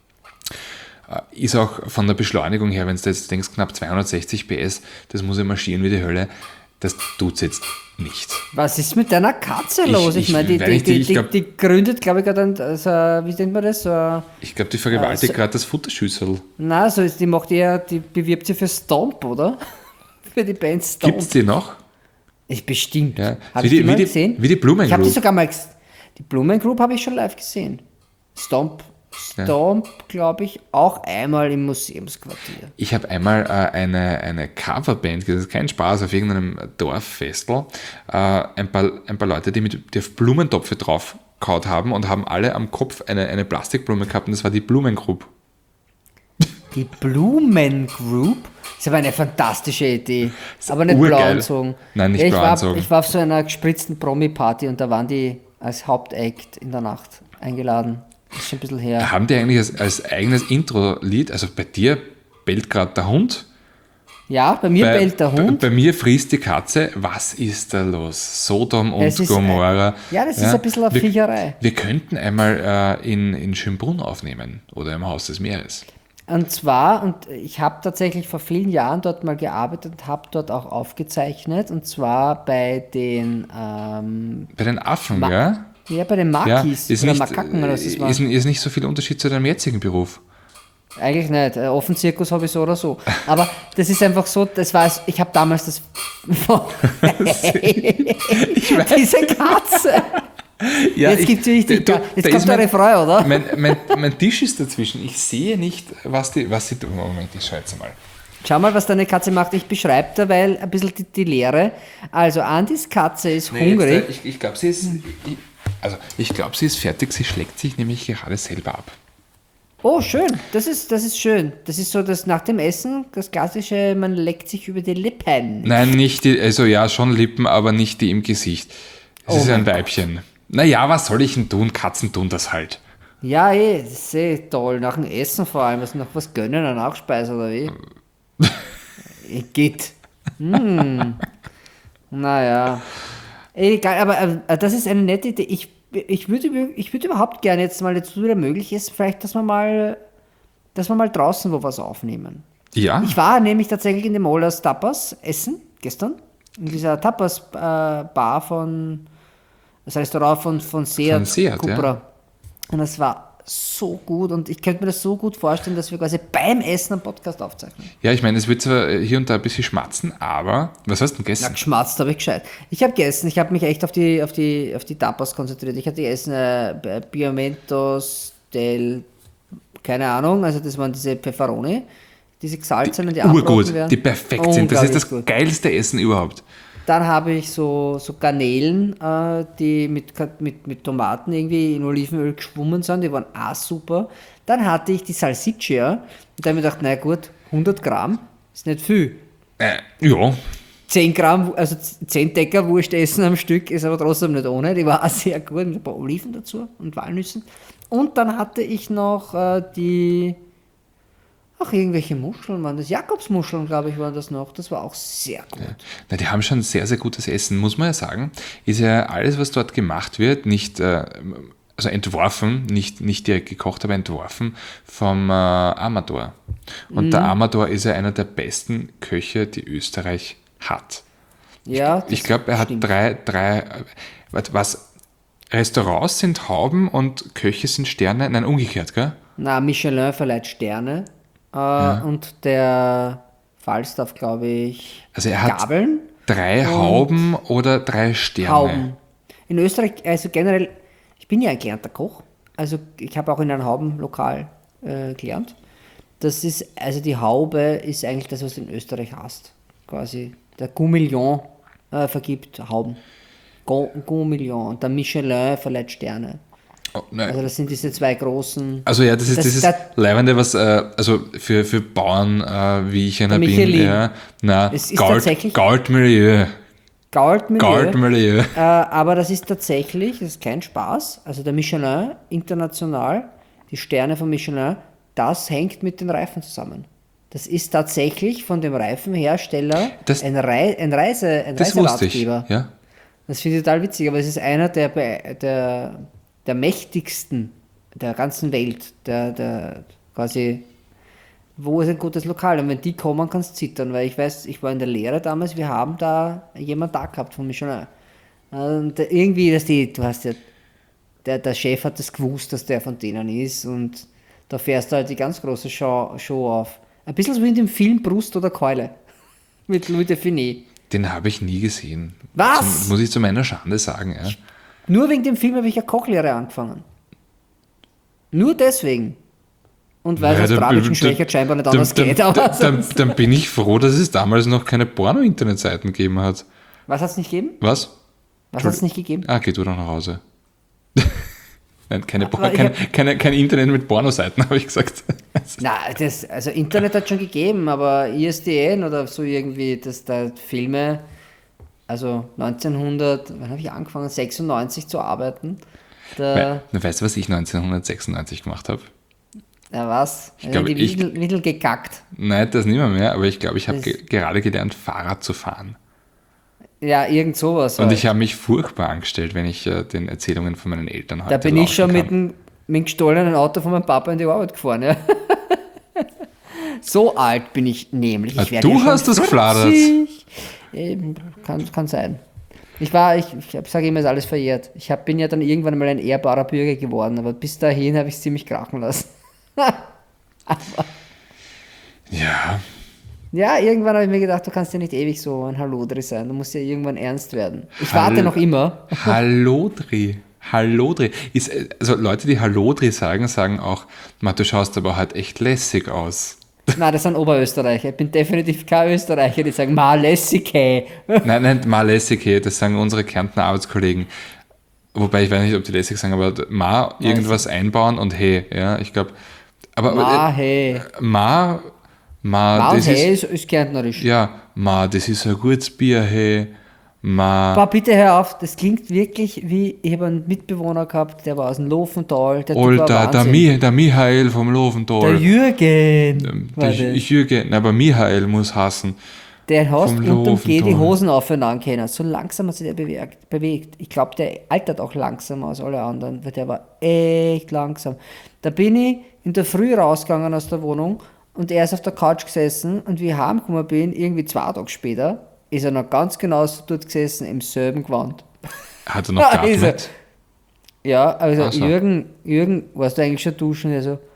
Ist auch von der Beschleunigung her, wenn du jetzt denkst, knapp 260 PS, das muss ja marschieren wie die Hölle, das tut es jetzt nicht. Was ist mit deiner Katze los? Ich meine, die gründet, glaube ich, gerade wie nennt man das? Ich glaube, die vergewaltigt gerade das Futterschüssel. Nein, die bewirbt sie für Stomp, oder? Für die Band Stomp. Gibt es die noch? Bestimmt. Ja. Habe ich die mal gesehen? Wie die Blumen Ich habe die Group. sogar mal die Blumen Group habe ich schon live gesehen. Stomp, glaube ich, auch einmal im Museumsquartier. Ich habe einmal eine Coverband, das ist kein Spaß, auf irgendeinem Dorffestel, ein paar Leute, die auf Blumentopfe drauf gehauen haben und haben alle am Kopf eine Plastikblume gehabt und das war die Blumengroup. Die Blumen Group? Das ist aber eine fantastische Idee. Aber nicht blau urgeil. anzogen. Nein, nicht Ja, blau anzogen. ich war auf so einer gespritzten Promi-Party und da waren die als Hauptact in der Nacht eingeladen. Das ist schon ein bisschen her. Haben die eigentlich als eigenes Intro-Lied, also bei dir bellt gerade der Hund, Ja, bei mir bellt der Hund. bei mir frisst die Katze. Was ist da los? Sodom und Es ist, Gomorra. ja, das ist ein bisschen eine Viecherei. Wir könnten einmal in Schönbrunn aufnehmen oder im Haus des Meeres. Und zwar, und ich habe tatsächlich vor vielen Jahren dort mal gearbeitet und habe dort auch aufgezeichnet. Und zwar bei den, Bei den Affen, ja? bei den Ja, Makis ist oder nicht, Makaken oder was das war. ist nicht so viel Unterschied zu deinem jetzigen Beruf. Eigentlich nicht. Offenzirkus habe ich so oder so. Aber das ist einfach so, das war, ich habe damals das. Diese Katze! Ja, Jetzt gibt's richtig. da Jetzt ist kommt der Refrain, oder? Mein Tisch ist dazwischen. Ich sehe nicht, was sie tun. Moment, ich schaue jetzt mal. Schau mal, was deine Katze macht. Ich beschreibe derweil ein bisschen die Lehre. Also, Andis Katze ist hungrig. Ich glaube, sie ist. Ich glaube, sie ist fertig. Sie schlägt sich nämlich gerade selber ab. Oh, schön. Das ist schön. Das ist so, dass nach dem Essen das klassische, man leckt sich über die Lippen. Nein, nicht die, also ja, schon Lippen, aber nicht die im Gesicht. Es ist ein Weibchen. Naja, was soll ich denn tun? Katzen tun das halt. Ja, das ist toll. Nach dem Essen vor allem. Also noch was gönnen, eine Nachspeise oder wie? Geht. Naja. Egal, aber das ist eine nette Idee. Ich würde überhaupt gerne jetzt mal, jetzt wieder möglich ist, vielleicht, dass wir mal draußen wo was aufnehmen. Ja? Ich war nämlich tatsächlich in dem Olas Tapas essen, gestern. In dieser Tapas-Bar das Restaurant von Seat, Von Seat, Cupra. ja. Und es war so gut und ich könnte mir das so gut vorstellen, dass wir quasi beim Essen einen Podcast aufzeichnen. Ja, ich meine, es wird zwar hier und da ein bisschen schmatzen, aber was hast du denn Na, gegessen? geschmatzt habe ich gescheit. Ich habe gegessen, ich habe mich echt auf die Tapas konzentriert. Ich hatte gegessen Pimentos del, keine Ahnung, also das waren diese Pfefferoni, diese gesalzenen, die abgebrochen Urgut, werden. die perfekt sind. Das ist das Unglaublich gut. geilste Essen überhaupt. Dann habe ich so Garnelen, die mit Tomaten irgendwie in Olivenöl geschwommen sind, die waren auch super. Dann hatte ich die Salsiccia und da habe ich gedacht, na gut, 100 Gramm ist nicht viel. Ja, 10 Gramm, also 10 Decker Wurst essen am Stück ist aber trotzdem nicht ohne. Die war auch sehr gut mit ein paar Oliven dazu und Walnüssen. Und dann hatte ich noch irgendwelche Muscheln waren das. Jakobsmuscheln, glaube ich, waren das noch. Das war auch sehr gut. na, die haben schon sehr, sehr gutes Essen, muss man ja sagen. Ist ja alles, was dort gemacht wird, nicht, also entworfen, nicht direkt gekocht, aber entworfen vom Amador. Und der Amador ist ja einer der besten Köche, die Österreich hat. Ja, Ich glaube, er hat drei, was, Restaurants sind Hauben und Köche sind Sterne? Nein, umgekehrt, gell? Na, Michelin verleiht Sterne. Und der Falstaff, glaube ich, Also er hat Gabeln. 3 Hauben oder 3 Sterne. Hauben. In Österreich, also generell, ich bin ja ein gelernter Koch. Also ich habe auch in einem Haubenlokal gelernt. Das ist, also die Haube ist eigentlich das, was du in Österreich hast. Quasi der Gourmillon vergibt Hauben. Gourmillon. Und der Michelin verleiht Sterne. Oh, nein. Also das sind diese zwei großen. Also ja, das ist dieses das- Leibende, was also für Bauern, wie ich einer bin, Michelin. ja, na, Es ist tatsächlich- Goldmilieu. Goldmilieu. Aber das ist tatsächlich, das ist kein Spaß. Also der Michelin international, die Sterne von Michelin, das hängt mit den Reifen zusammen. Das ist tatsächlich von dem Reifenhersteller Das- ein Das wusste ich. Reiseratgeber. Ja. Das finde ich total witzig, aber es ist einer der mächtigsten der ganzen Welt, der quasi, wo ist ein gutes Lokal? Und wenn die kommen, kannst du zittern, weil ich weiß, ich war in der Lehre damals, wir haben da jemanden da gehabt von Michelin. Und irgendwie, du hast ja, der Chef hat das gewusst, dass der von denen ist und da fährst du halt die ganz große Show auf. Ein bisschen so wie in dem Film Brust oder Keule mit Louis de Funès. Den habe ich nie gesehen. Was? Muss ich zu meiner Schande sagen. Ja. Nur wegen dem Film habe ich eine Kochlehre angefangen. Nur deswegen. Und weil es aus tragischen Schwäche scheinbar nicht anders geht. Aber sonst- Dann bin ich froh, dass es damals noch keine Porno-Internetseiten gegeben hat. Was hat es nicht gegeben? Was? Was hat es nicht gegeben? Ah, geh du doch nach Hause. Nein, Aber kein Internet mit Pornoseiten, habe ich gesagt. also Internet hat schon gegeben, aber ISDN oder so irgendwie, dass da Filme, also 1900, wann habe ich angefangen, 96 zu arbeiten, Weißt du, was ich 1996 gemacht habe? was? Ich glaube, die Windel gekackt. Nein, das nicht mehr, aber ich glaube, ich habe gerade gelernt, Fahrrad zu fahren. Ja, irgend sowas. Und halt. ich habe mich furchtbar angestellt, wenn ich den Erzählungen von meinen Eltern heute Da bin ich schon lauschen mit dem gestohlenen Auto von meinem Papa in die Arbeit gefahren. Ja. So alt bin ich nämlich. Ich werde Du ja schon hast das 50. gefladert. Eben, kann sein. Ich sage immer, ist alles verjährt. Bin ja dann irgendwann mal ein ehrbarer Bürger geworden, aber bis dahin habe ich es ziemlich krachen lassen. Ja, Ja, irgendwann habe ich mir gedacht, du kannst ja nicht ewig so ein Hallodri sein. Du musst ja irgendwann ernst werden. Ich warte noch immer. Hallodri. Hallodri. Also Leute, die Hallodri sagen auch, du schaust aber halt echt lässig aus. Nein, das sind Oberösterreicher. Ich bin definitiv kein Österreicher, die sagen, ma lässig, hey. Nein, mal lässig, hey, das sagen unsere Kärntner Arbeitskollegen. Wobei ich weiß nicht, ob die lässig sagen, aber mal irgendwas einbauen und hey, ja, ich glaube. Aber Ma, hey. Ma, Ma und das hey ist, ist kärntnerisch. ja, das ist ein gutes Bier, hey. Boah, bitte hör auf, das klingt wirklich wie, ich habe einen Mitbewohner gehabt, der war aus dem Lofental. Der Typ war Alter, Wahnsinn. der Michael vom Der Lofental. Jürgen. war das. Jürgen, aber Michael muss hassen. Der hast vom unterm G die Lofental. Hosen aufeinander können. So langsam hat sich der bewegt. Ich glaube, der altert auch langsamer als alle anderen, weil der war echt langsam. Da bin ich in der Früh rausgegangen aus der Wohnung und er ist auf der Couch gesessen und wie ich heimgekommen bin, irgendwie 2 Tage später, ist er noch ganz genauso dort gesessen, im selben Gewand. Hat er noch geatmet? Ja, also Ach so. Jürgen, warst du eigentlich schon duschen? Er so,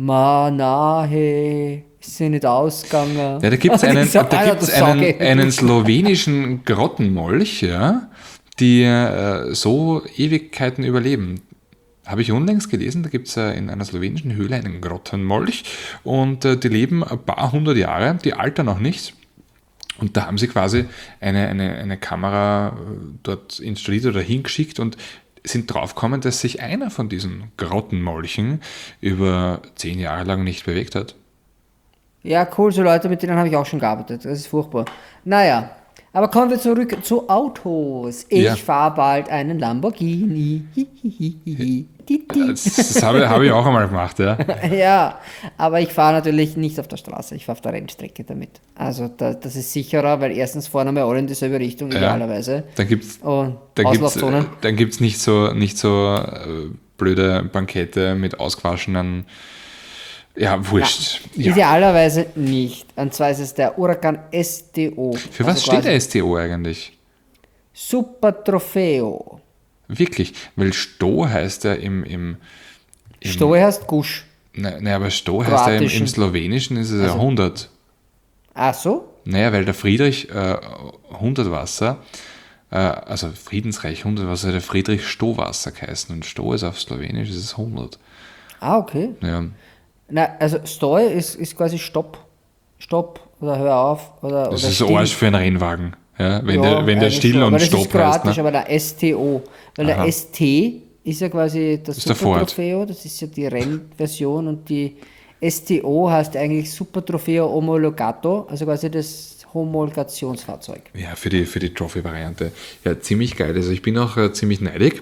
hey, ist sie nicht ausgegangen? Ja, da gibt es Und ich einen, so, Alter, du Socke. einen slowenischen Grottenmolch, ja, die so Ewigkeiten überleben. Habe ich unlängst gelesen, da gibt es in einer slowenischen Höhle einen Grottenmolch und die leben ein paar hundert Jahre, die altern noch nicht. Und da haben sie quasi eine Kamera dort installiert oder hingeschickt und sind draufgekommen, dass sich einer von diesen Grottenmolchen über 10 Jahre lang nicht bewegt hat. Ja, cool, so Leute, mit denen habe ich auch schon gearbeitet. Das ist furchtbar. Naja, aber kommen wir zurück zu Autos. Ich Ja. fahre bald einen Lamborghini. Hihihihi. Das habe ich auch einmal gemacht, ja. Ja, aber ich fahre natürlich nicht auf der Straße, ich fahre auf der Rennstrecke damit. Also das ist sicherer, weil erstens fahren wir alle in dieselbe Richtung, idealerweise. Dann gibt es Und Auslaufzonen. nicht so blöde Bankette mit ausgewaschenen, ja, wurscht. Ja. Idealerweise nicht. Und zwar ist es der Huracan STO. Für was steht der STO eigentlich? Super Trofeo. Wirklich, weil Sto heißt ja im Stohe heißt Gusch. naja, aber Sto heißt ja im Kroatischen. Slowenischen ist es ja 100. Ach so? Naja, weil der Friedrich 100 Wasser, also Friedensreich 100 Wasser, der Friedrich Stowasser geheißen und Sto ist auf Slowenisch, ist es 100. Ah, okay. Ja. Na, also Stoi ist quasi Stopp. Stopp oder hör auf. Oder Das oder ist still. Arsch für einen Rennwagen, ja, wenn Ja, der eigentlich still schon, und aber das Stopp ist kroatisch, heißt. Ne? aber der STO. Weil Aha. der ST ist ja quasi das ist der Super Ford. Trofeo, das ist ja die Rennversion und die STO heißt eigentlich Super Trofeo Homologato, also quasi das Homologationsfahrzeug. Ja, für die Trophy-Variante. Ja, ziemlich geil. Also ich bin auch ziemlich neidig.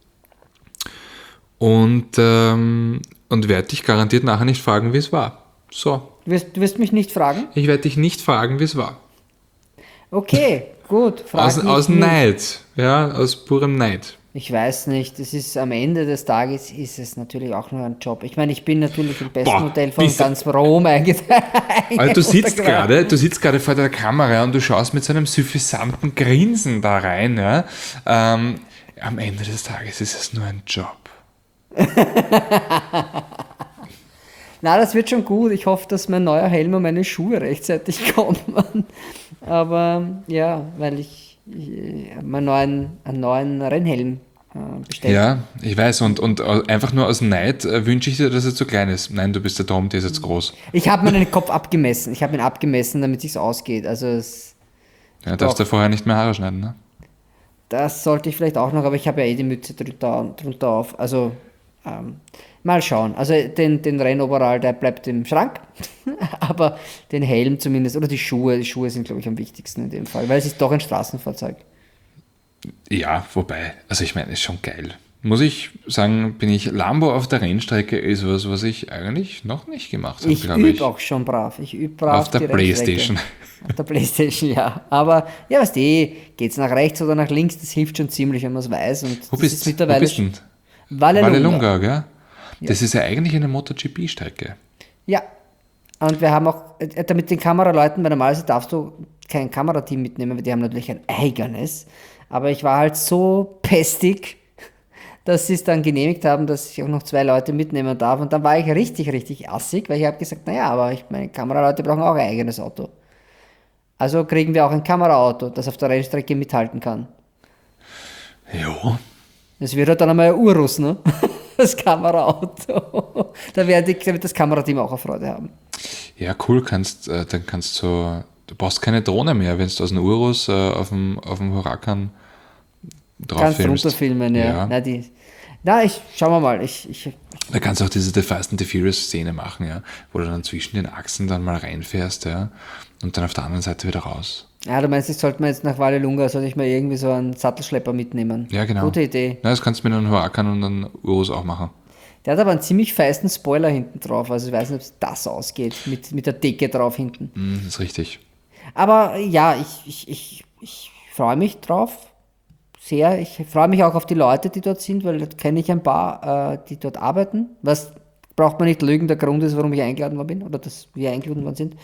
Und werde dich garantiert nachher nicht fragen, wie es war. So, Du wirst mich nicht fragen? ich werde dich nicht fragen, wie es war. Okay, gut. Frag Aus mich nicht. Neid, ja, aus purem Neid. Ich weiß nicht, es ist am Ende des Tages ist es natürlich auch nur ein Job. Ich meine, ich bin natürlich im besten Boah, Hotel von bist du- ganz Rom eingeteilt. Also du sitzt gerade vor der Kamera und du schaust mit so einem suffisanten Grinsen da rein. Ja? Am Ende des Tages ist es nur ein Job. Na, das wird schon gut. Ich hoffe, dass mein neuer Helm und meine Schuhe rechtzeitig kommen. Aber ja, weil ich einen neuen Rennhelm bestellt. Ja, ich weiß. Und einfach nur aus Neid wünsche ich dir, dass er zu klein ist. Nein, du bist der Tom, der ist jetzt groß. Ich habe meinen Kopf abgemessen. Ich habe ihn abgemessen, damit es sich ausgeht. Also Ja, darfst du vorher nicht mehr Haare schneiden, ne? das sollte ich vielleicht auch noch, aber ich habe ja eh die Mütze drunter auf. Also Mal schauen. Also den Rennoverall, der bleibt im Schrank, aber den Helm zumindest, oder die Schuhe sind, glaube ich, am wichtigsten in dem Fall, weil es ist doch ein Straßenfahrzeug. Ja, wobei, also ich meine, ist schon geil. Muss ich sagen, bin ich Lambo auf der Rennstrecke ist was ich eigentlich noch nicht gemacht habe, Ich glaube ich. übe auch schon brav. Ich übe brav Auf der die Rennstrecke. Playstation. Auf der Playstation, ja. Aber, ja, weißt du, geht's nach rechts oder nach links, das hilft schon ziemlich, wenn man es weiß. Und Wo das bist ist du? mittlerweile Wo bist denn? Vallelunga. Vallelunga, gell? Das ist ja eigentlich eine MotoGP-Strecke. Ja. Und wir haben auch, damit den Kameraleuten, weil normalerweise darfst du kein Kamerateam mitnehmen, weil die haben natürlich ein eigenes. Aber ich war halt so pestig, dass sie es dann genehmigt haben, dass ich auch noch 2 Leute mitnehmen darf. Und dann war ich richtig, richtig assig, weil ich habe gesagt, naja, aber meine Kameraleute brauchen auch ein eigenes Auto. Also kriegen wir auch ein Kameraauto, das auf der Rennstrecke mithalten kann. Ja. Das wird halt dann einmal ein Urus, ne? Das Kameraauto. Da wird das Kamerateam auch eine Freude haben. Ja, cool, dann kannst du brauchst keine Drohne mehr, wenn du aus einem Urus auf dem Huracan drauf Kannst filmst. runterfilmen, ja. Schauen wir mal. Da kannst du auch diese The Fast and the Furious Szene machen, ja, wo du dann zwischen den Achsen dann mal reinfährst, ja, und dann auf der anderen Seite wieder raus. Ja, du meinst, ich sollte mir jetzt nach Vallelunga, sollte ich mal irgendwie so einen Sattelschlepper mitnehmen? Ja, genau. Gute Idee. Na, das kannst du mit einem Huracan und einem Urus auch machen. Der hat aber einen ziemlich feisten Spoiler hinten drauf, also ich weiß nicht, ob das ausgeht, mit der Decke drauf hinten. Das ist richtig. Aber ja, ich freue mich drauf. Sehr. Ich freue mich auch auf die Leute, die dort sind, weil da kenne ich ein paar, die dort arbeiten. Was braucht man nicht lügen, der Grund ist, warum ich eingeladen worden bin oder dass wir eingeladen worden sind.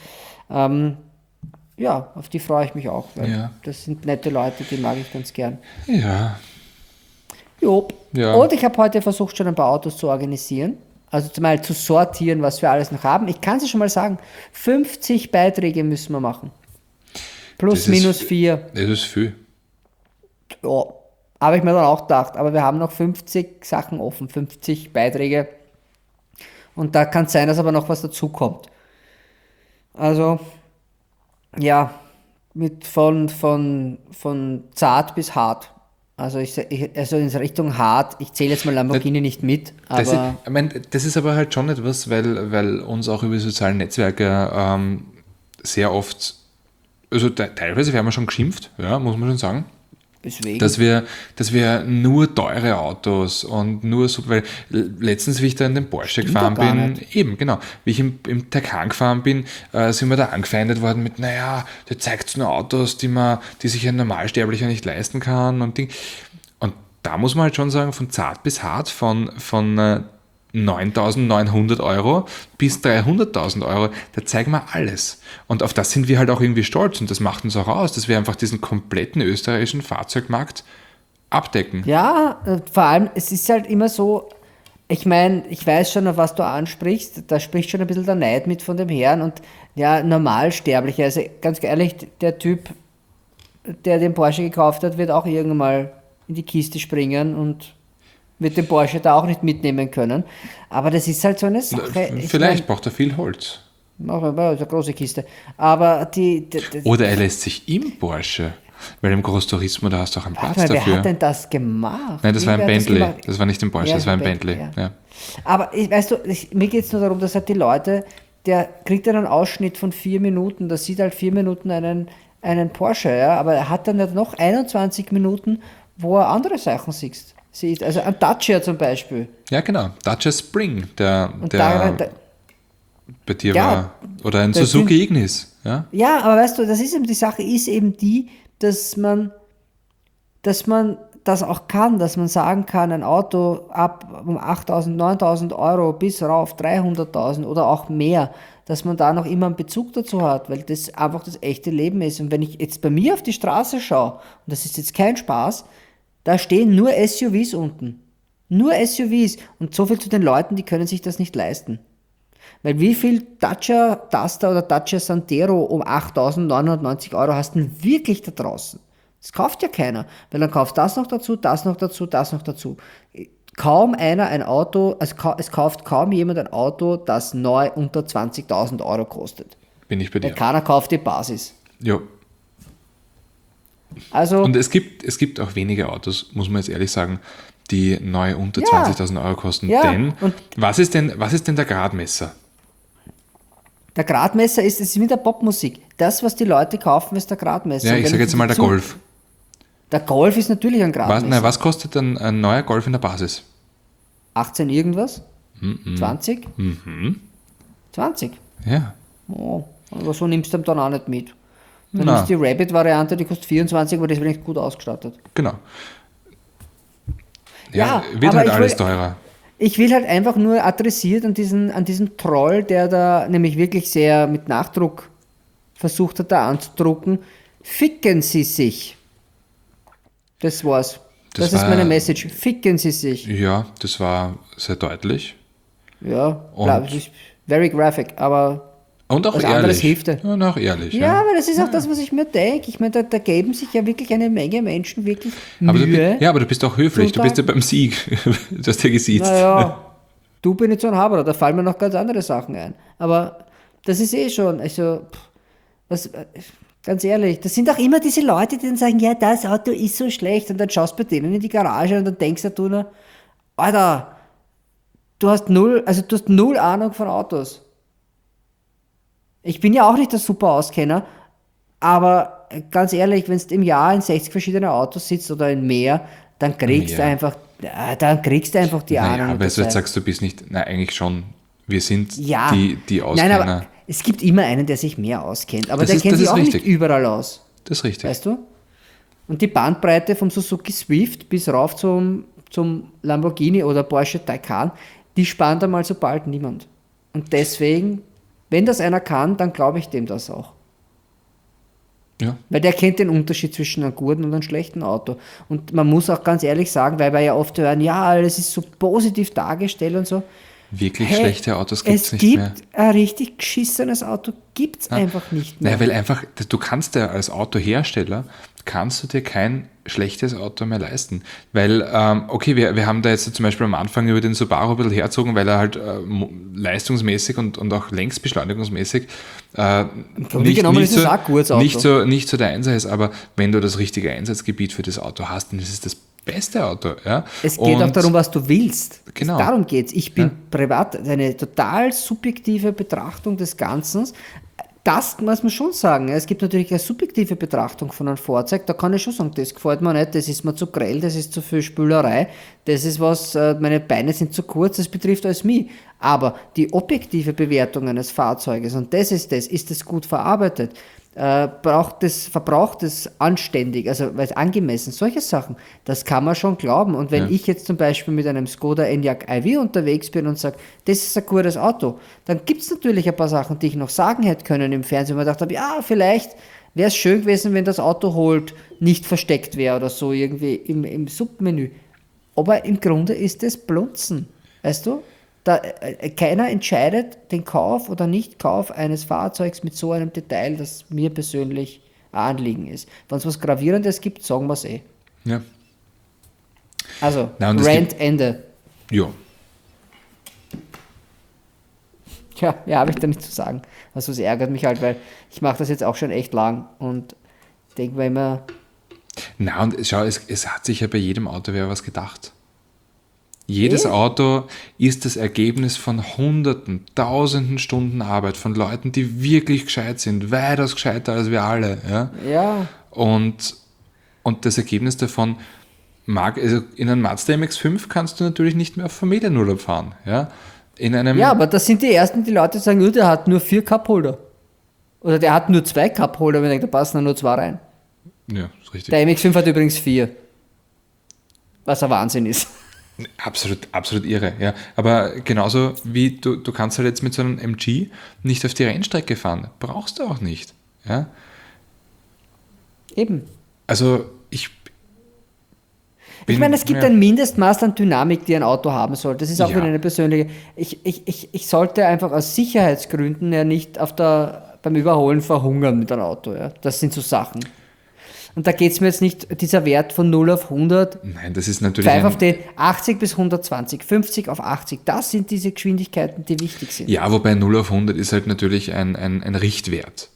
Ja, auf die freue ich mich auch, weil Ja. das sind nette Leute, die mag ich ganz gern. Ja. Job. Ja. Und ich habe heute versucht, schon ein paar Autos zu organisieren. Also zumal zu sortieren, was wir alles noch haben. Ich kann es schon mal sagen, 50 Beiträge müssen wir machen. Plus, minus 4. Das ist viel. Ja, habe ich mir dann auch gedacht. Aber wir haben noch 50 Sachen offen, 50 Beiträge. Und da kann es sein, dass aber noch was dazukommt. Also, ja, von zart bis hart. Also, also in Richtung hart. Ich zähle jetzt mal Lamborghini nicht mit. Aber Das ist aber halt schon etwas, weil uns auch über die sozialen Netzwerke sehr oft, also teilweise werden wir schon geschimpft, ja, muss man schon sagen. deswegen. Dass wir nur teure Autos und nur so, weil letztens, wie ich da in den Porsche gefahren doch gar bin, nicht. eben, genau, wie ich im Taycan gefahren bin, sind wir da angefeindet worden mit, naja, der zeigt nur Autos, die sich ein Normalsterblicher nicht leisten kann und Ding. Und da muss man halt schon sagen, von zart bis hart, von 9.900 Euro bis 300.000 Euro, da zeigen wir alles. Und auf das sind wir halt auch irgendwie stolz und das macht uns auch aus, dass wir einfach diesen kompletten österreichischen Fahrzeugmarkt abdecken. Ja, vor allem, es ist halt immer so, ich meine, ich weiß schon, auf was du ansprichst, da spricht schon ein bisschen der Neid mit von dem Herrn und ja, Normalsterblicher, also ganz ehrlich, der Typ, der den Porsche gekauft hat, wird auch irgendwann mal in die Kiste springen und wird den Porsche da auch nicht mitnehmen können. Aber das ist halt so eine Sache. Vielleicht braucht er viel Holz. Das ist eine große Kiste. Aber Oder er lässt sich im Porsche, weil im Groß Turismo, da hast du auch einen Platz wer dafür. hat denn das gemacht? Nein, das war ein Wer hat das Bentley. gemacht? Das war nicht ein Porsche, Ja, das war ein Bentley, Bentley. ja. Ja. Aber weißt du, mir geht es nur darum, dass halt die Leute, der kriegt dann einen Ausschnitt von 4 Minuten, da sieht halt 4 Minuten einen Porsche, ja, aber er hat dann ja noch 21 Minuten, wo er andere Sachen sieht. Also ein Dacia zum Beispiel. Ja, genau. Dacia Spring, der Da, bei dir Ja, war. Oder ein das Suzuki Ignis. Ja? ja, aber weißt du, das ist eben die Sache, ist eben die, dass man das auch kann, dass man sagen kann, ein Auto ab um 8.000, 9.000 Euro bis rauf 300.000 oder auch mehr, dass man da noch immer einen Bezug dazu hat, weil das einfach das echte Leben ist. Und wenn ich jetzt bei mir auf die Straße schaue, und das ist jetzt kein Spaß, da stehen nur SUVs unten. Nur SUVs. Und so viel zu den Leuten, die können sich das nicht leisten. Weil wie viel Dacia Duster oder Dacia Sandero um 8.990 Euro hast du denn wirklich da draußen? Das kauft ja keiner, weil dann kauft das noch dazu, das noch dazu, das noch dazu. Kaum einer ein Auto, also es kauft kaum jemand ein Auto, das neu unter 20.000 Euro kostet. Bin ich bei Weil dir. keiner kauft die Basis. Ja. Also, Und es gibt auch wenige Autos, muss man jetzt ehrlich sagen, die neu unter Ja. 20.000 Euro kosten. Ja, Denn, und- was ist denn der Gradmesser? Der Gradmesser ist, es ist wie der Popmusik. Das, was die Leute kaufen, ist der Gradmesser. Ja, Und ich wenn sage jetzt mal der Golf. Der Golf ist natürlich ein Gradmesser. Was kostet ein neuer Golf in der Basis? 18 irgendwas? 20? 20? Ja. Oh, aber so nimmst du dann auch nicht mit. Dann Na. nimmst du die Rabbit-Variante, die kostet 24, aber die ist wenigstens gut ausgestattet. Genau. Ja, wird aber halt ich alles will- teurer. Ich will halt einfach nur adressiert an diesen Troll, der da nämlich wirklich sehr mit Nachdruck versucht hat, da anzudrucken. Ficken Sie sich. Das war's. Das Das ist war- meine Message. Ficken Sie sich. Ja, das war sehr deutlich. Ja, Und- klar, das ist very graphic, aber Und auch Was anderes ehrlich. hilft dir. Ja, und auch ehrlich. ja, aber das ist auch das, was ich mir denke. Ich meine, da geben sich ja wirklich eine Menge Menschen wirklich Aber Mühe. aber du bist auch höflich. Du bist ja beim Sieg. Du hast ja gesiezt. Naja, du bin nicht so ein Haberer, da fallen mir noch ganz andere Sachen ein. Aber das ist eh schon, also, ganz ehrlich, das sind auch immer diese Leute, die dann sagen, ja, das Auto ist so schlecht und dann schaust du bei denen in die Garage und dann denkst du nur, Alter, du hast null Ahnung von Autos. Ich bin ja auch nicht der super Auskenner, aber ganz ehrlich, wenn du im Jahr in 60 verschiedene Autos sitzt oder in mehr, dann kriegst du Mehr. einfach, die Ahnung. Naja, mit weil der du jetzt Zeit. sagst, du bist nicht, na eigentlich schon, wir sind Ja. die Auskenner. Nein, aber es gibt immer einen, der sich mehr auskennt. Aber Das der ist- kennt das sich ist auch richtig. nicht überall aus. Das ist richtig. Weißt du? Und die Bandbreite vom Suzuki Swift bis rauf zum Lamborghini oder Porsche Taycan, die spannt einmal so bald niemand. Und deswegen, wenn das einer kann, dann glaube ich dem das auch. Ja. Weil der kennt den Unterschied zwischen einem guten und einem schlechten Auto. Und man muss auch ganz ehrlich sagen, weil wir ja oft hören, ja, das ist so positiv dargestellt und so. Wirklich Hey, schlechte Autos gibt es es nicht gibt mehr. ein richtig geschissenes Auto, gibt es einfach nicht mehr. Naja, weil einfach, du kannst ja als Autohersteller, kannst du dir kein schlechtes Auto mehr leisten. Weil, okay, wir haben da jetzt zum Beispiel am Anfang über den Subaru ein bisschen herzogen, weil er halt leistungsmäßig und auch längsbeschleunigungsmäßig genommen ist es auch ein gutes Auto. nicht so der Einser ist, aber wenn du das richtige Einsatzgebiet für das Auto hast, dann ist es das beste Auto. Ja? Es geht auch Und- darum, was du willst. Genau. Darum geht es. Ich bin privat eine total subjektive Betrachtung des Ganzen. Das muss man schon sagen. Es gibt natürlich eine subjektive Betrachtung von einem Fahrzeug. Da kann ich schon sagen, das gefällt mir nicht, das ist mir zu grell, das ist zu viel Spülerei, das ist was, meine Beine sind zu kurz, das betrifft alles mich. Aber die objektive Bewertung eines Fahrzeuges, und das, ist es gut verarbeitet? Verbraucht es anständig, also weil es angemessen, solche Sachen, das kann man schon glauben. Und wenn ich jetzt zum Beispiel mit einem Skoda Enyaq iV unterwegs bin und sage, das ist ein gutes Auto, dann gibt es natürlich ein paar Sachen, die ich noch sagen hätte können im Fernsehen, wo ich gedacht habe, ja, vielleicht wäre es schön gewesen, wenn das Auto holt, nicht versteckt wäre oder so irgendwie im Submenü. Aber im Grunde ist es Blunzen, weißt du? Keiner entscheidet den Kauf oder Nicht-Kauf eines Fahrzeugs mit so einem Detail, das mir persönlich ein Anliegen ist. Wenn es was Gravierendes gibt, sagen wir es eh. Ja. Also, Na, und es Rant Ende. Ja. Tja, ja, habe ich da nicht zu sagen. Also es ärgert mich halt, weil ich mache das jetzt auch schon echt lang und denke mir immer, Na, und schau, es hat sich ja bei jedem Auto wer was gedacht. Jedes Auto ist das Ergebnis von Hunderten, Tausenden Stunden Arbeit von Leuten, die wirklich gescheit sind, weitaus gescheiter als wir alle. Ja? ja, Und das Ergebnis davon also in einem Mazda MX-5 kannst du natürlich nicht mehr auf Familienurlaub fahren. Ja? In einem, ja, aber das sind die Ersten, die Leute sagen, der hat nur 4 Cupholder. Oder der hat nur 2 Cupholder, wenn ich denke, da passen nur 2 rein. Ja, ist richtig. Der MX-5 hat übrigens 4. Was ein Wahnsinn ist. Absolut irre, ja. Aber genauso wie du kannst halt jetzt mit so einem MG nicht auf die Rennstrecke fahren. Brauchst du auch nicht. Ja? Eben. Also ich meine, es gibt ein Mindestmaß an Dynamik, die ein Auto haben soll. Das ist auch Ja. wieder eine persönliche. Ich sollte einfach aus Sicherheitsgründen ja nicht beim Überholen verhungern mit einem Auto. Ja. Das sind so Sachen. Und da geht es mir jetzt nicht, dieser Wert von 0 auf 100, Nein, das ist natürlich 5 auf den 80 bis 120, 50 auf 80. Das sind diese Geschwindigkeiten, die wichtig sind. Ja, wobei 0 auf 100 ist halt natürlich ein Richtwert.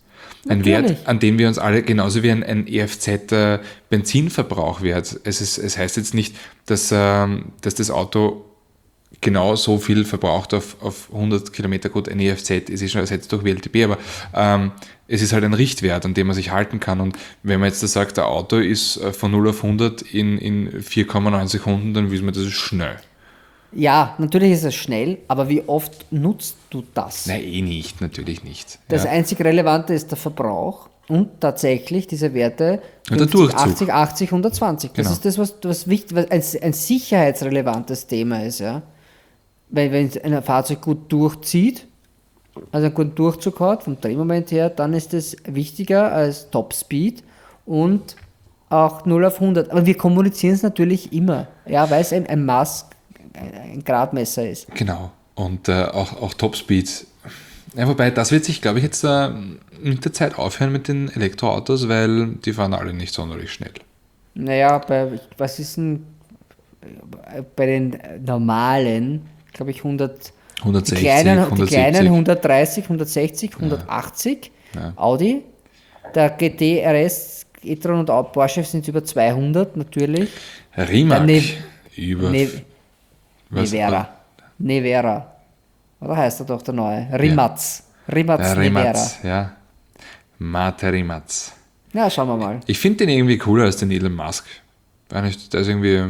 Ein Natürlich. Wert, an dem wir uns alle, genauso wie ein EFZ-Benzinverbrauchwert. Es heißt jetzt nicht, dass das Auto genau so viel verbraucht auf 100 Kilometer. Gut, ein EFZ ist schon ersetzt durch WLTP, aber es ist halt ein Richtwert, an dem man sich halten kann. Und wenn man jetzt da sagt, der Auto ist von 0 auf 100 in 4,9 Sekunden, dann wissen wir, das ist schnell. Ja, natürlich ist es schnell, aber wie oft nutzt du das? Nein, nicht, natürlich nicht. Das Ja. einzig Relevante ist der Verbrauch und tatsächlich diese Werte Und der 50, Durchzug. 80, 80, 120. Das Genau. ist das, was wichtig, was ein sicherheitsrelevantes Thema ist. Ja? Weil wenn ein Fahrzeug gut durchzieht, also einen guten Durchzug hat, vom Drehmoment her, dann ist das wichtiger als Topspeed und auch 0 auf 100. Aber wir kommunizieren es natürlich immer, ja, weil es ein Maß, ein Gradmesser ist. Genau. Und auch Topspeed. Ja, wobei, das wird sich, glaube ich, jetzt mit der Zeit aufhören mit den Elektroautos, weil die fahren alle nicht sonderlich schnell. Naja, was ist denn bei den normalen, glaube ich, 160, die kleinen 170. 130, 160, 180 Ja. Audi. Der GT, RS, e-tron und Porsche sind über 200 natürlich. Rimac Ne- über... was- Nevera. Oder heißt er doch der neue? Rimac. Rimac Nevera. Rimac, ja. Mate Rimac. Ja, schauen wir mal. Ich finde den irgendwie cooler als den Elon Musk. Weiß nicht, der ist irgendwie...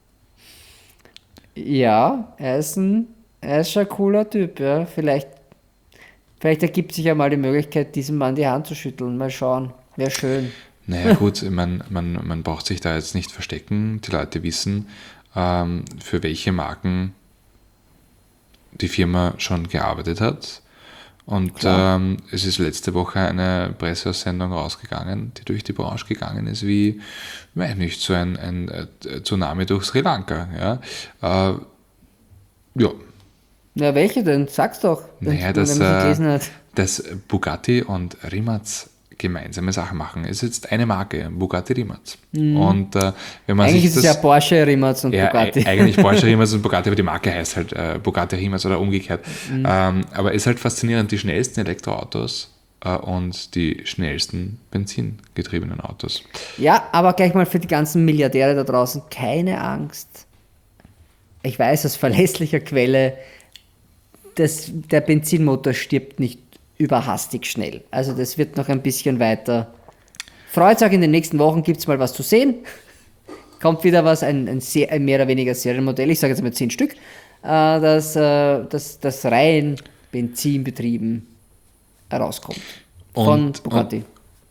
Ja, er ist schon ein cooler Typ, ja. Vielleicht ergibt sich ja mal die Möglichkeit, diesem Mann die Hand zu schütteln. Mal schauen. Wäre schön. Naja gut, man braucht sich da jetzt nicht verstecken. Die Leute wissen, für welche Marken die Firma schon gearbeitet hat. Und es ist letzte Woche eine Presseaussendung rausgegangen, die durch die Branche gegangen ist, wie, weiß nicht, so ein Tsunami durch Sri Lanka. Ja. Ja, Na, welche denn? Sag's doch, naja, wenn man sie gelesen hat. dass Bugatti und Rimac gemeinsame Sachen machen. Es ist jetzt eine Marke, Bugatti Rimac. Und wenn man Eigentlich sich ist es ja Porsche, Rimac und ja, Bugatti. eigentlich Porsche Rimac und Bugatti, aber die Marke heißt halt Bugatti Rimac oder umgekehrt. Aber es ist halt faszinierend, die schnellsten Elektroautos und die schnellsten benzingetriebenen Autos. Ja, aber gleich mal für die ganzen Milliardäre da draußen, keine Angst. Ich weiß aus verlässlicher Quelle, dass der Benzinmotor stirbt nicht überhastig schnell. Also das wird noch ein bisschen weiter. Freut euch, in den nächsten Wochen gibt es mal was zu sehen. Kommt wieder was, ein mehr oder weniger Serienmodell, ich sage jetzt mal 10 Stück, das rein benzinbetrieben herauskommt. Von Bugatti.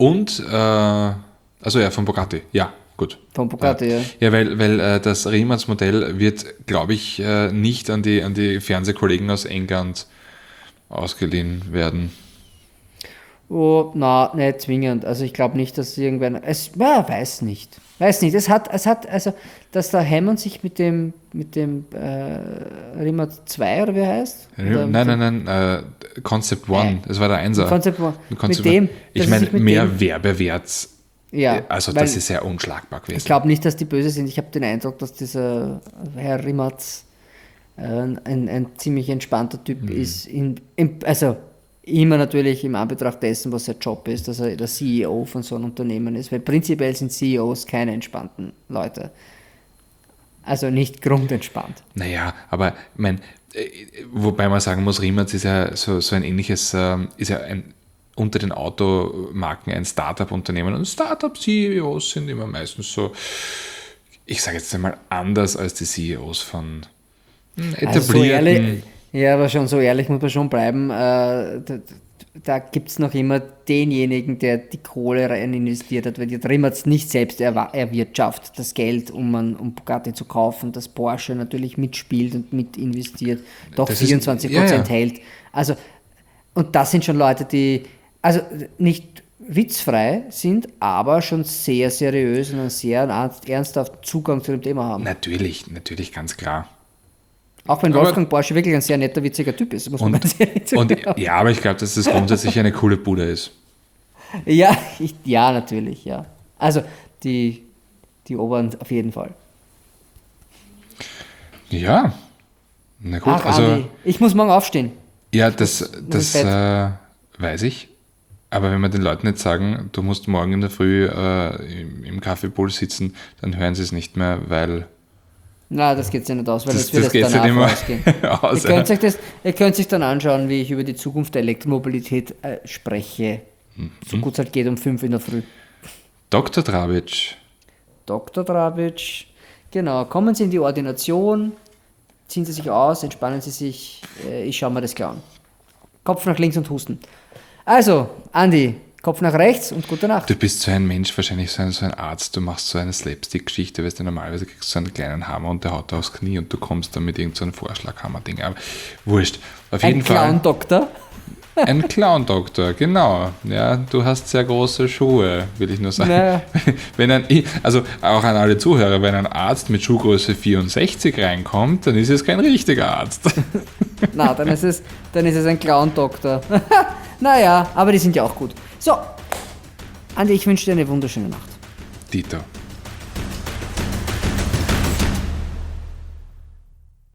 Also ja, von Bugatti, ja, gut. Von Bugatti, ja. Ja, weil das Rimac-Modell wird, glaube ich, nicht an die Fernsehkollegen aus England ausgeliehen werden. Oh, na, nicht zwingend. Also ich glaube nicht, dass irgendwann. Weiß nicht. Weiß nicht. Es hat, also, dass der Hammond sich mit dem Rimac 2 oder wie er heißt? Oder Nein, Concept One, das war der Einser. Concept One. Concept Mit dem, ich dass meine, sich mit mehr dem- Werbewert, Ja, also weil das ist ja unschlagbar gewesen. ich glaube nicht, dass die böse sind. Ich habe den Eindruck, dass dieser Herr Rimac ein ziemlich entspannter Typ ist. Also immer natürlich im Anbetracht dessen, was sein Job ist, dass er der CEO von so einem Unternehmen ist. Weil prinzipiell sind CEOs keine entspannten Leute. Also nicht grundentspannt. Naja, aber wobei man sagen muss, Rimac ist ja so ein ähnliches, ist ja unter den Automarken ein Startup-Unternehmen. Und Startup-CEOs sind immer meistens so, ich sage jetzt einmal, anders als die CEOs von Also so etablierten... ehrlich, ja, aber schon so ehrlich muss man schon bleiben. Da gibt es noch immer denjenigen, der die Kohle rein investiert hat, weil die Rimac nicht selbst erwirtschaftet, das Geld, um Bugatti zu kaufen, dass Porsche natürlich mitspielt und mit investiert, doch Das ist- 24% ja. hält. Also, und das sind schon Leute, die also nicht witzfrei sind, aber schon sehr seriös und einen sehr ernsthaften Zugang zu dem Thema haben. Natürlich, ganz klar. Auch wenn Aber- Wolfgang Porsche wirklich ein sehr netter, witziger Typ ist, muss man ganz ehrlich Und zugeben. ja, aber ich glaube, dass das grundsätzlich eine coole Bude ist. Ja, ja, natürlich, ja. Also die oberen auf jeden Fall. Ja, na gut, Ach, also Andi, ich muss morgen aufstehen. ja, das ins Bett. weiß ich. Aber wenn wir den Leuten nicht sagen, du musst morgen in der Früh im Kaffeepool sitzen, dann hören sie es nicht mehr, weil... Na, das geht sich nicht aus, weil Das das wird geht jetzt sich danach nicht mehr ausgehen. aus. Ihr könnt sich dann anschauen, wie ich über die Zukunft der Elektromobilität spreche. So gut es halt geht um 5 in der Früh. Dr. Drabic. Dr. Drabic, genau, kommen Sie in die Ordination, ziehen Sie sich aus, entspannen Sie sich, ich schaue mir das gleich an. Kopf nach links und husten. Also, Andi, Kopf nach rechts und gute Nacht. Du bist so ein Mensch, wahrscheinlich so ein Arzt, du machst so eine Slapstick-Geschichte, weißt du, normalerweise kriegst du so einen kleinen Hammer und der haut da aufs Knie und du kommst dann mit irgendeinem Vorschlaghammer-Ding. Aber wurscht. Auf jeden Fall. Ein Clown-Doktor. Ein Clown-Doktor, genau. Ja, du hast sehr große Schuhe, will ich nur sagen. Naja. Also auch an alle Zuhörer, wenn ein Arzt mit Schuhgröße 64 reinkommt, dann ist es kein richtiger Arzt. Na, dann ist es ein Clown-Doktor. Naja, aber die sind ja auch gut. So, Andi, ich wünsche dir eine wunderschöne Nacht. Dito.